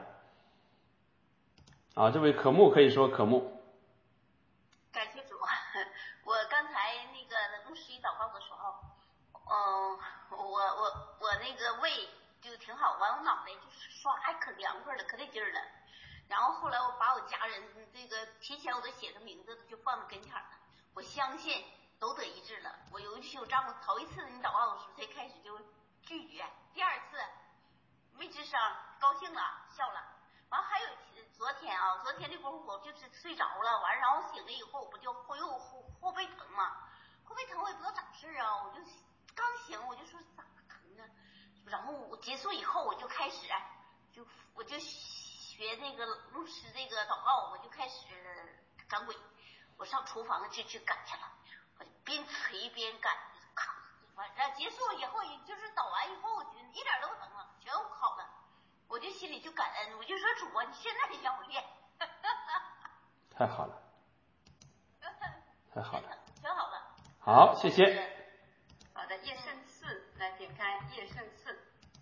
啊，这位可木可以说可木。 感谢主，我刚才那个牧师一祷告的时候，嗯，我我我那个胃就挺好，完我脑袋就是刷还可凉快了，可得劲儿了。然后后来我把我家人这个提前我都写的名字就放在跟前了，我相信都得医治了。我尤其我丈夫头一次你祷告的时候，才开始就拒绝，第二次没吱声，高兴了，笑了。完还有昨天啊，昨天那会儿我就是睡着了，完然后醒了以后，我不就后又后后背疼嘛，后背疼我也不知道咋回事啊，我就刚醒我就说咋疼呢？然后我结束以后我就开始就我就学那个牧师这个祷告，我就开始赶鬼，我上厨房去去赶去了，我边捶边赶，咔，完然后结束以后，就是祷完以后，我觉得一点都不疼了，全好了。我就心里就感恩，我就说主啊，你现在让我练， 太好了，太好了， 挺好了。 好，谢谢。 好的，叶圣赐来点开叶圣赐，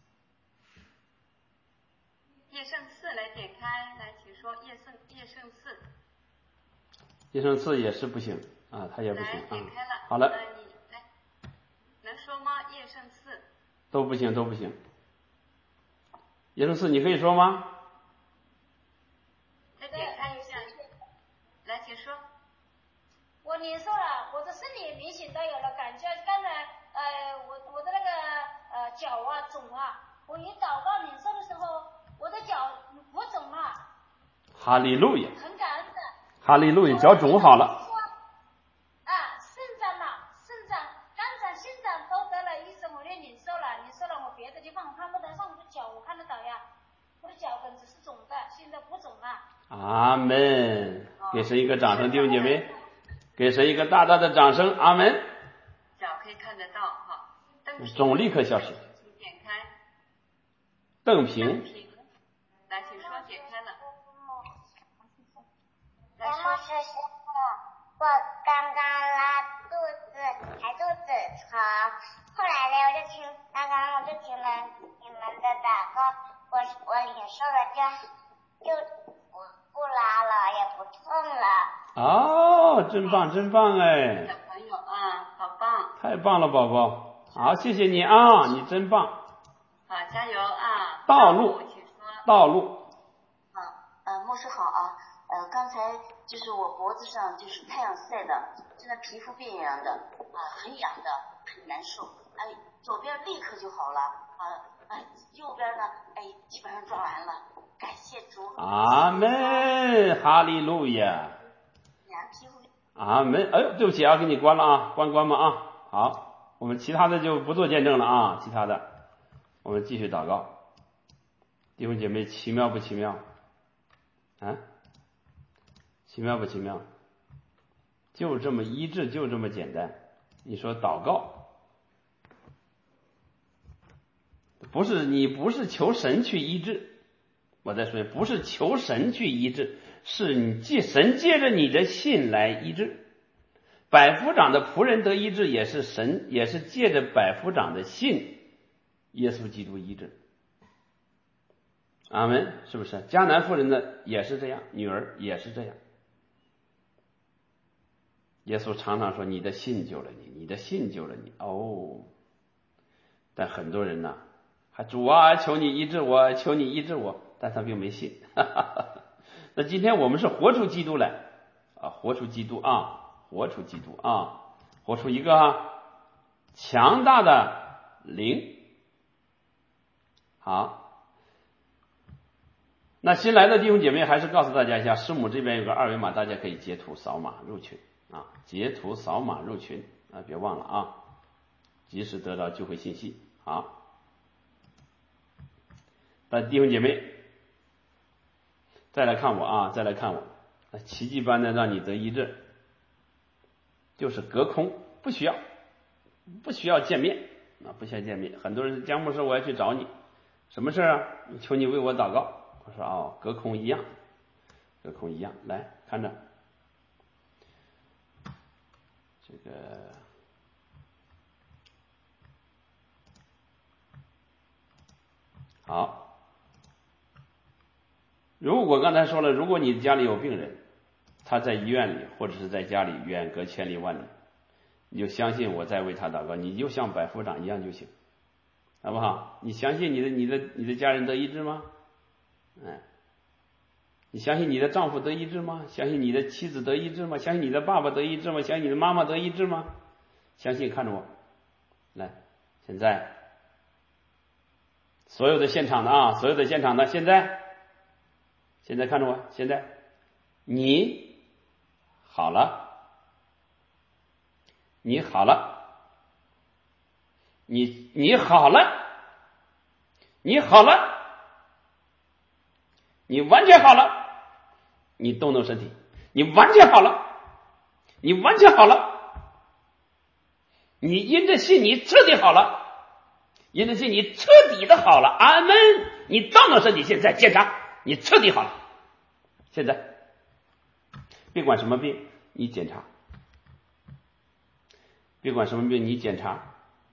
叶圣赐来点开，来请说叶圣叶圣赐。 叶圣赐也是不行啊，他也不行啊。 点开了， 好了。 呃、你来能说吗？叶圣赐。 都不行，都不行。叶圣赐，你可以说吗？ 再点开一下，来，请说。 我领受了，我的身体明显都有了感觉。刚才呃，我我的那个呃脚啊肿啊，我一祷告领受的时候，我的脚不肿了。 哈利路亚。 很感恩的。 哈利路亚，脚肿好了。 啊，肾脏嘛，肾脏、肝脏、心脏都得了医生，我也领受了，领受了，我别的地方还阿门！给神一个掌声，弟兄姐妹，给神一个大大的掌声，阿门！ 脚可以看得到哈， 肿立刻消失。 点开。 邓平。 来，请说，解开了。 来说是师傅，我刚刚拉肚子，还肚子疼，后来呢，我就听，刚刚我就听了你们的祷告，我我领受了，就就不不拉了，也不痛了。 哦，真棒，真棒哎！ 小朋友啊，好棒！ 太棒了，宝宝，好，谢谢你啊，你真棒。 好，加油啊！ 道路，道路。 啊，呃，牧师好啊。呃，刚才就是我脖子上就是太阳晒的，就那皮肤病一样的，啊、呃，很痒的，很难受。哎，左边立刻就好了，啊、呃，哎，右边呢，哎，基本上抓完了。感谢主。 阿门，哈利路亚。 呀，皮肤病。 阿门。哎呦，对不起啊，给你关了啊，关关吧啊。好，我们其他的就不做见证了啊，其他的我们继续祷告。弟兄姐妹，奇妙不奇妙？啊？奇妙不奇妙？就这么医治，就这么简单。你说祷告，不是你不是求神去医治，我再说，不是求神去医治，是你借神借着你的信来医治。百夫长的仆人得医治，也是神，也是借着百夫长的信，耶稣基督医治。阿门，是不是？迦南妇人的也是这样，女儿也是这样。耶稣常常说你的信救了你，你的信救了你哦。但很多人呢，还主啊，求你医治我，求你医治我，但他并没信。那今天我们是活出基督来啊，活出基督啊，活出基督啊，活出一个、啊、强大的灵。好，那新来的弟兄姐妹还是告诉大家一下，师母这边有个二维码，大家可以截图扫码入群啊，截图扫码入群啊，别忘了啊，及时得到聚会信息。好，那弟兄姐妹再来看我啊，再来看我，奇迹般的让你得医治，就是隔空，不需要不需要见面啊，不需要见面。很多人江牧师，我要去找你，什么事啊？求你为我祷告。我说哦，隔空一样，隔空一样，来看着这个。好，如果刚才说了，如果你家里有病人，他在医院里或者是在家里远隔千里万里，你就相信我在为他祷告，你就像百夫长一样就行，好不好？你相信你的你的你的家人得医治吗？嗯，你相信你的丈夫得医治吗？相信你的妻子得医治吗？相信你的爸爸得医治吗？相信你的妈妈得医治吗？相信，看着我，来，现在所有的现场的啊，所有的现场的，现在，现在看着我，现在你好了，你好了，你你好了，你好了，你完全好了，你动动身体，你完全好了，你完全好了，你因着信你彻底好了。因着信你彻底的好了，阿门。你动动身体，现在检查，你彻底好了。现在别管什么病，你检查；别管什么病，你检查。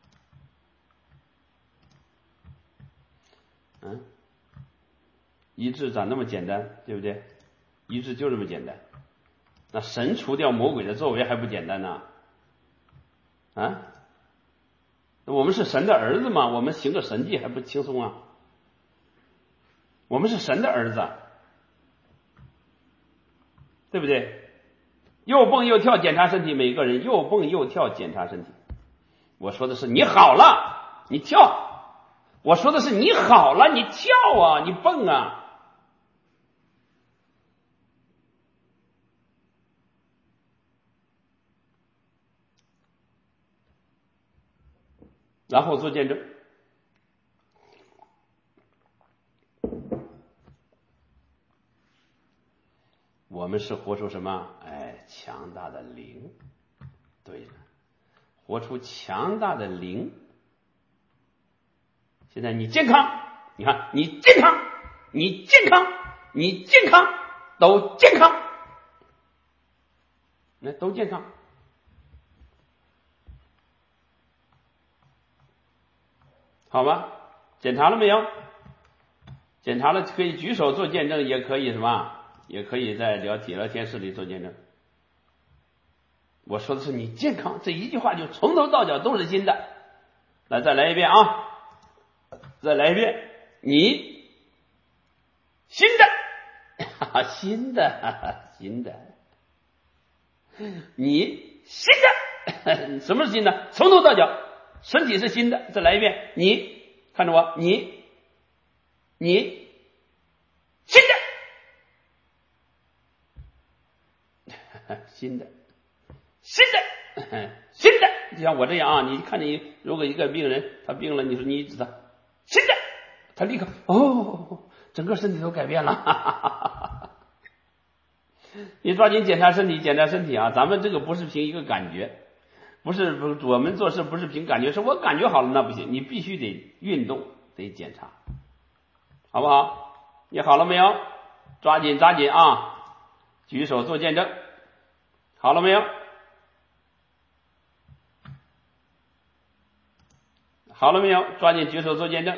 嗯，医治咋那么简单，对不对？医治就这么简单。那神除掉魔鬼的作为还不简单呢？啊？我们是神的儿子嘛，我们行个神迹还不轻松啊？我们是神的儿子，对不对？又蹦又跳检查身体，每个人又蹦又跳检查身体。我说的是你好了，你跳；我说的是你好了，你跳啊，你蹦啊。然后做见证。 我们是活出什么？哎，强大的灵。对了，活出强大的灵。现在你健康，你看你健康，你健康，你健康，都健康，那都健康。好吧，检查了没有？检查了可以举手做见证，也可以什么？也可以在聊体聊天室里做见证。我说的是你健康，这一句话就从头到脚都是新的。来，再来一遍啊！再来一遍，你新的，哈哈，新的，哈哈，新的，你新的，什么是新的？从头到脚，身体是新的。再来一遍，你看着我，你，你新的，新的，新的，新的，就像我这样啊，你看你如果一个病人他病了，你说你一指他新的，他立刻哦，整个身体都改变了。哈哈哈哈，你抓紧检查身体，检查身体啊！咱们这个不是凭一个感觉，不是不我们做事不是凭感觉，是我感觉好了那不行，你必须得运动，得检查，好不好？你好了没有？抓紧抓紧啊！举手做见证，好了没有？好了没有？抓紧举手做见证。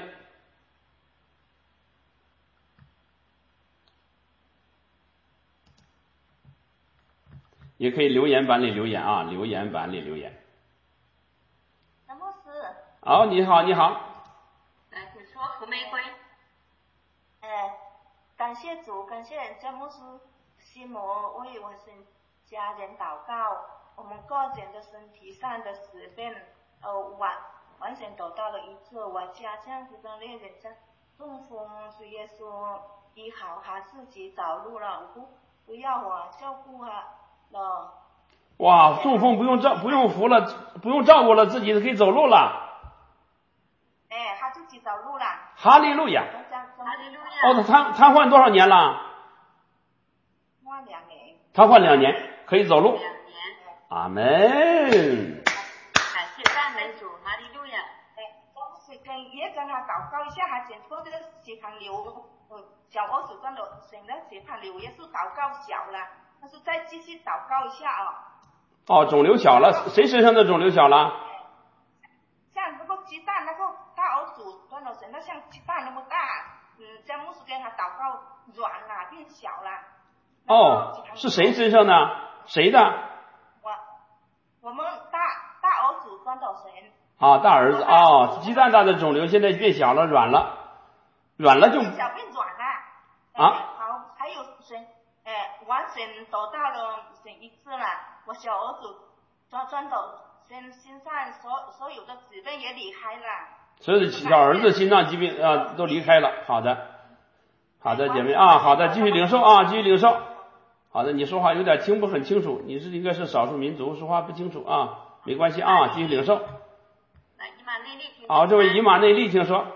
也可以留言板里留言啊，留言板里留言。 张牧师。 好，你好，你好。 来，你说胡玫瑰。 哎，感谢主，感谢詹牧师心魔为我身家人祷告，我们个人的身体上的疾病，呃，完完全得到了医治。我家这样子的猎人家中风，主耶稣医好他自己走路了，我不不要我照顾他了。 哇，中风不用照不用扶了，不用照顾了，自己可以走路了。 哎，他自己走路了。 哈利路亚。 哈利路亚。 哦，他瘫瘫痪多少年了？ 瘫痪两年。 瘫痪两年，可以走路。 两年。 阿门。 感谢赞美主，哈利路亚。 哎，我是跟也跟他祷告一下，他检测这个血糖瘤，嗯，小儿子跟的现在血糖瘤也是祷告小了，但是再继续祷告一下啊。 哦，肿瘤小了，谁身上的肿瘤小了？ 像那个鸡蛋，那个大儿子跟的现在像鸡蛋那么大，嗯，詹姆斯跟他祷告软了，变小了。 哦，是谁身上的？谁的？ 我我们大大儿子跟的神。 啊，大儿子哦，鸡蛋大的肿瘤现在变小了，软了，软了就变小变软了。 啊。 好，还有神，哎，完全得到了神医治了。我小儿子专专的身身上所所有的疾病也离开了。 所有的小儿子心脏疾病啊都离开了。好的，好的姐妹啊，好的，继续领受啊，继续领受。好的，你说话有点听不很清楚，你是应该是少数民族，说话不清楚啊，没关系啊，继续领受。 来，以马内利听。 好，这位以马内利听说。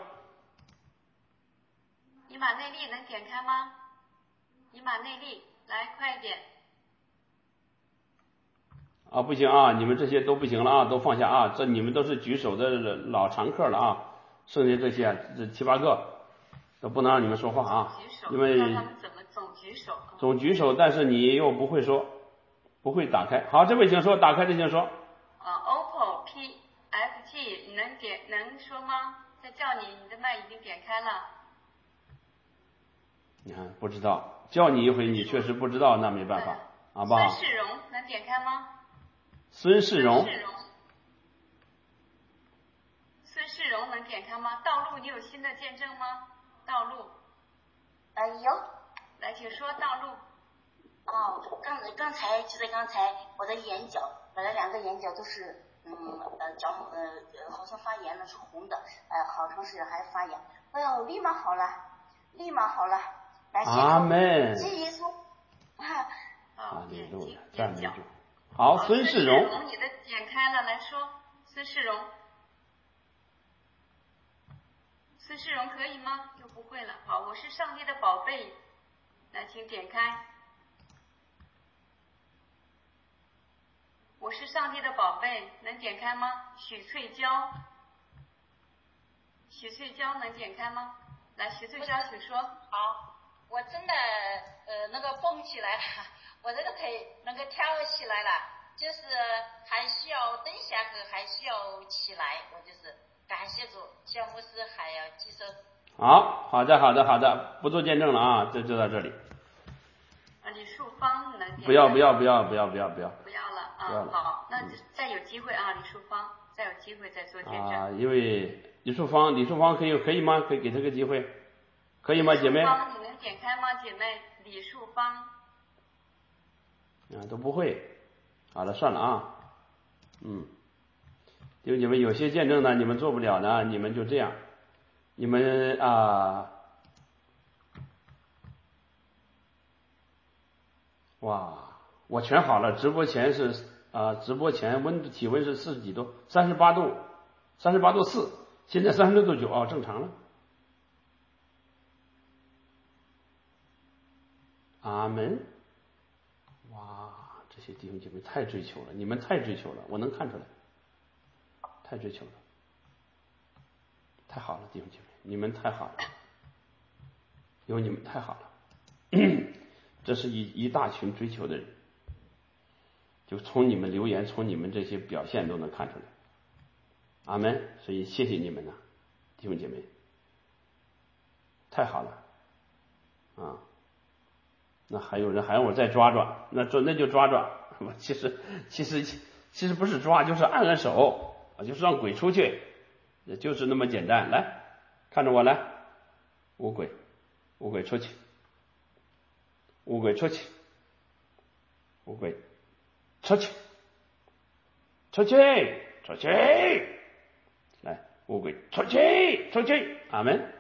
以马内利能点开吗？以马内利，来快一点。 啊，不行啊，你们这些都不行了啊，都放下啊，这你们都是举手的老常客了啊，剩下这些这七八个都不能让你们说话啊，因为他们怎么总举手？ 总举手，但是你又不会说，不会打开。好，这位请说，打开的请说。 啊 ，O P P O P F T， 你能点能说吗？在叫你，你的麦已经点开了。 你看不知道，叫你一回你确实不知道，那没办法，好不好？ 孙世荣能点开吗？ 孙世荣。 孙世荣能点开吗？道路，你有新的见证吗？道路。 呃，有。 来，请说道路。 哦，刚刚才就在刚才，我的眼角，本来两个眼角都是，嗯呃角呃好像发炎了，是红的，呃好长时间还发炎，哎呦，立马好了，立马好了，来谢阿门。 谢耶稣。 啊，眼睛赞美主。好，孙世荣。 你的点开了，来说，孙世荣。孙世荣可以吗？又不会了。好，我是上帝的宝贝。来，请点开。 我是上帝的宝贝，能点开吗？许翠娇，许翠娇能点开吗？来，许翠娇，请说。 好，我真的呃那个蹦起来了，我这个腿能够跳起来了，就是还需要蹲下去，还需要起来，我就是感谢主，希望牧师还要继续。 好，好的，好的，好的，不做见证了啊，就就到这里。 啊，李树芳能点开？ 不要，不要，不要，不要，不要，不要。 不要了啊， 不要了好，那再有机会啊，李树芳，再有机会再做见证。 啊，因为李树芳，李树芳可以可以吗？可以给他个机会，可以吗，姐妹？ 李树芳，你能点开吗，姐妹？李树芳。 啊，都不会。好了，算了啊。嗯，因为你们有些见证呢，你们做不了呢，你们就这样，你们啊，哇，我全好了，直播前是啊，直播前温度体温是四十几度，三十八度，三十八度四，现在三十六度九，哦，正常了。阿门。哇，这些弟兄姐妹太追求了，你们太追求了，我能看出来，太追求了，太好了，弟兄姐妹，你们太好了，有你们太好了，这是一一大群追求的人，就从你们留言，从你们这些表现都能看出来。阿门。所以谢谢你们呐、啊，弟兄姐妹，太好了啊！那还有人还让我再抓抓，那抓那就抓抓。其实其实其实不是抓，就是按按手，就是让鬼出去，也就是那么简单。来，看着我来，乌鬼，乌鬼出去，乌鬼出去，乌鬼出去，出去，出去，来，乌鬼出去，出去，阿门。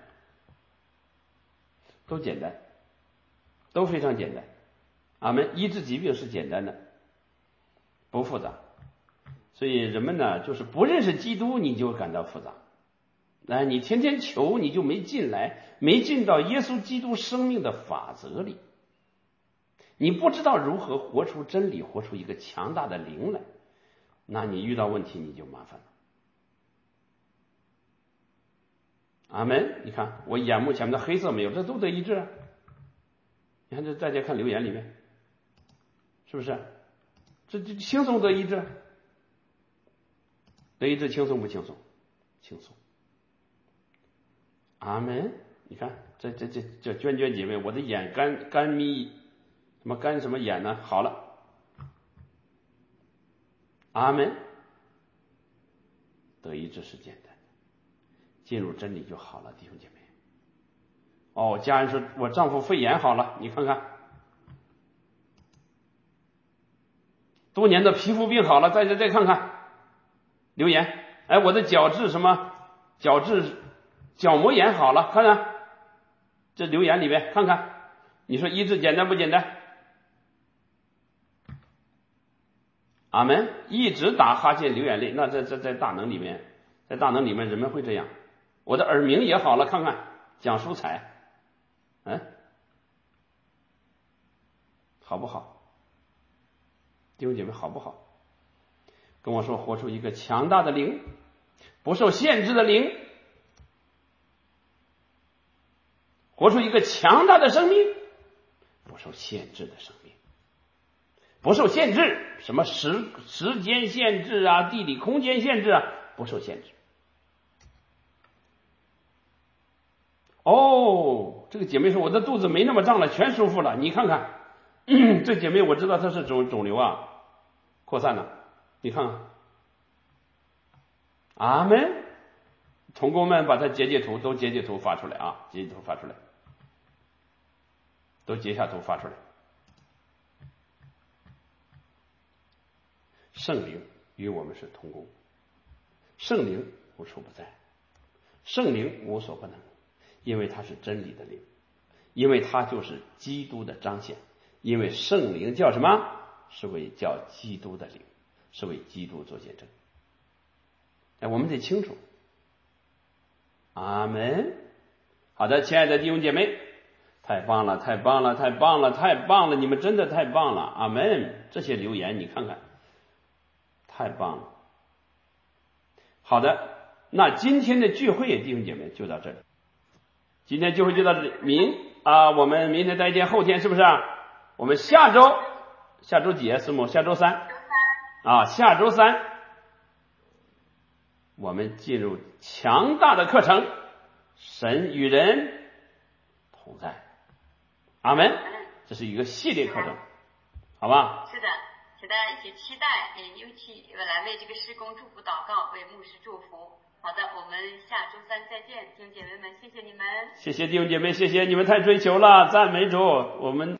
都简单。都非常简单，阿门。医治疾病是简单的，不复杂。所以人们呢，就是不认识基督，你就感到复杂。哎，你天天求，你就没进来，没进到耶稣基督生命的法则里。你不知道如何活出真理，活出一个强大的灵来，那你遇到问题你就麻烦了。阿门。你看我眼目前面的黑色没有，这都得医治啊。你看这大家看留言里面，是不是？这这轻松得医治，得医治轻松不轻松？轻松。阿门。你看这这这这娟娟姐妹，我的眼干干眯，什么干什么眼呢？好了。阿门。得医治是简单的，进入真理就好了，弟兄姐妹。哦，家人说我丈夫肺炎好了，你看看，多年的皮肤病好了，再再再看看留言，哎，我的角质什么角质角膜炎好了，看看这留言里面看看，你说医治简单不简单？阿门。一直打哈欠流眼泪，那在在在大能里面，在大能里面人们会这样。我的耳鸣也好了，看看讲蔬菜。嗯，好不好？弟兄姐妹好不好？跟我说，活出一个强大的灵，不受限制的灵，活出一个强大的生命，不受限制的生命，不受限制，什么时时间限制啊，地理空间限制啊，不受限制。哦，这个姐妹说我的肚子没那么胀了，全舒服了，你看看，嗯、这姐妹我知道她是肿肿瘤啊，扩散了，你看看，阿门。同工们把它截截图，都截截图发出来啊，截截图发出来，都截下图发出来。圣灵与我们是同工，圣灵无处不在，圣灵无所不能。因为它是真理的灵，因为它就是基督的彰显，因为圣灵叫什么？是为叫基督的灵，是为基督做见证。哎，我们得清楚。阿门。好的，亲爱的弟兄姐妹，太棒了，太棒了，太棒了，太棒了！你们真的太棒了，阿门。这些留言你看看， 太棒了。好的，那今天的聚会弟兄姐妹就到这里，今天聚会就到这里，明啊，我们明天再见，后天是不是啊？我们下周下周几啊？师母，下周三啊，下周三我们进入强大的课程，神与人同在。阿门。这是一个系列课程，好吧？ 是的，请大家一起期待，也尤其来为这个施工祝福祷告，为牧师祝福。好的，我们下周三再见，弟兄姐妹们，谢谢你们。 谢谢弟兄姐妹，谢谢你们太追求了，赞美主，我们。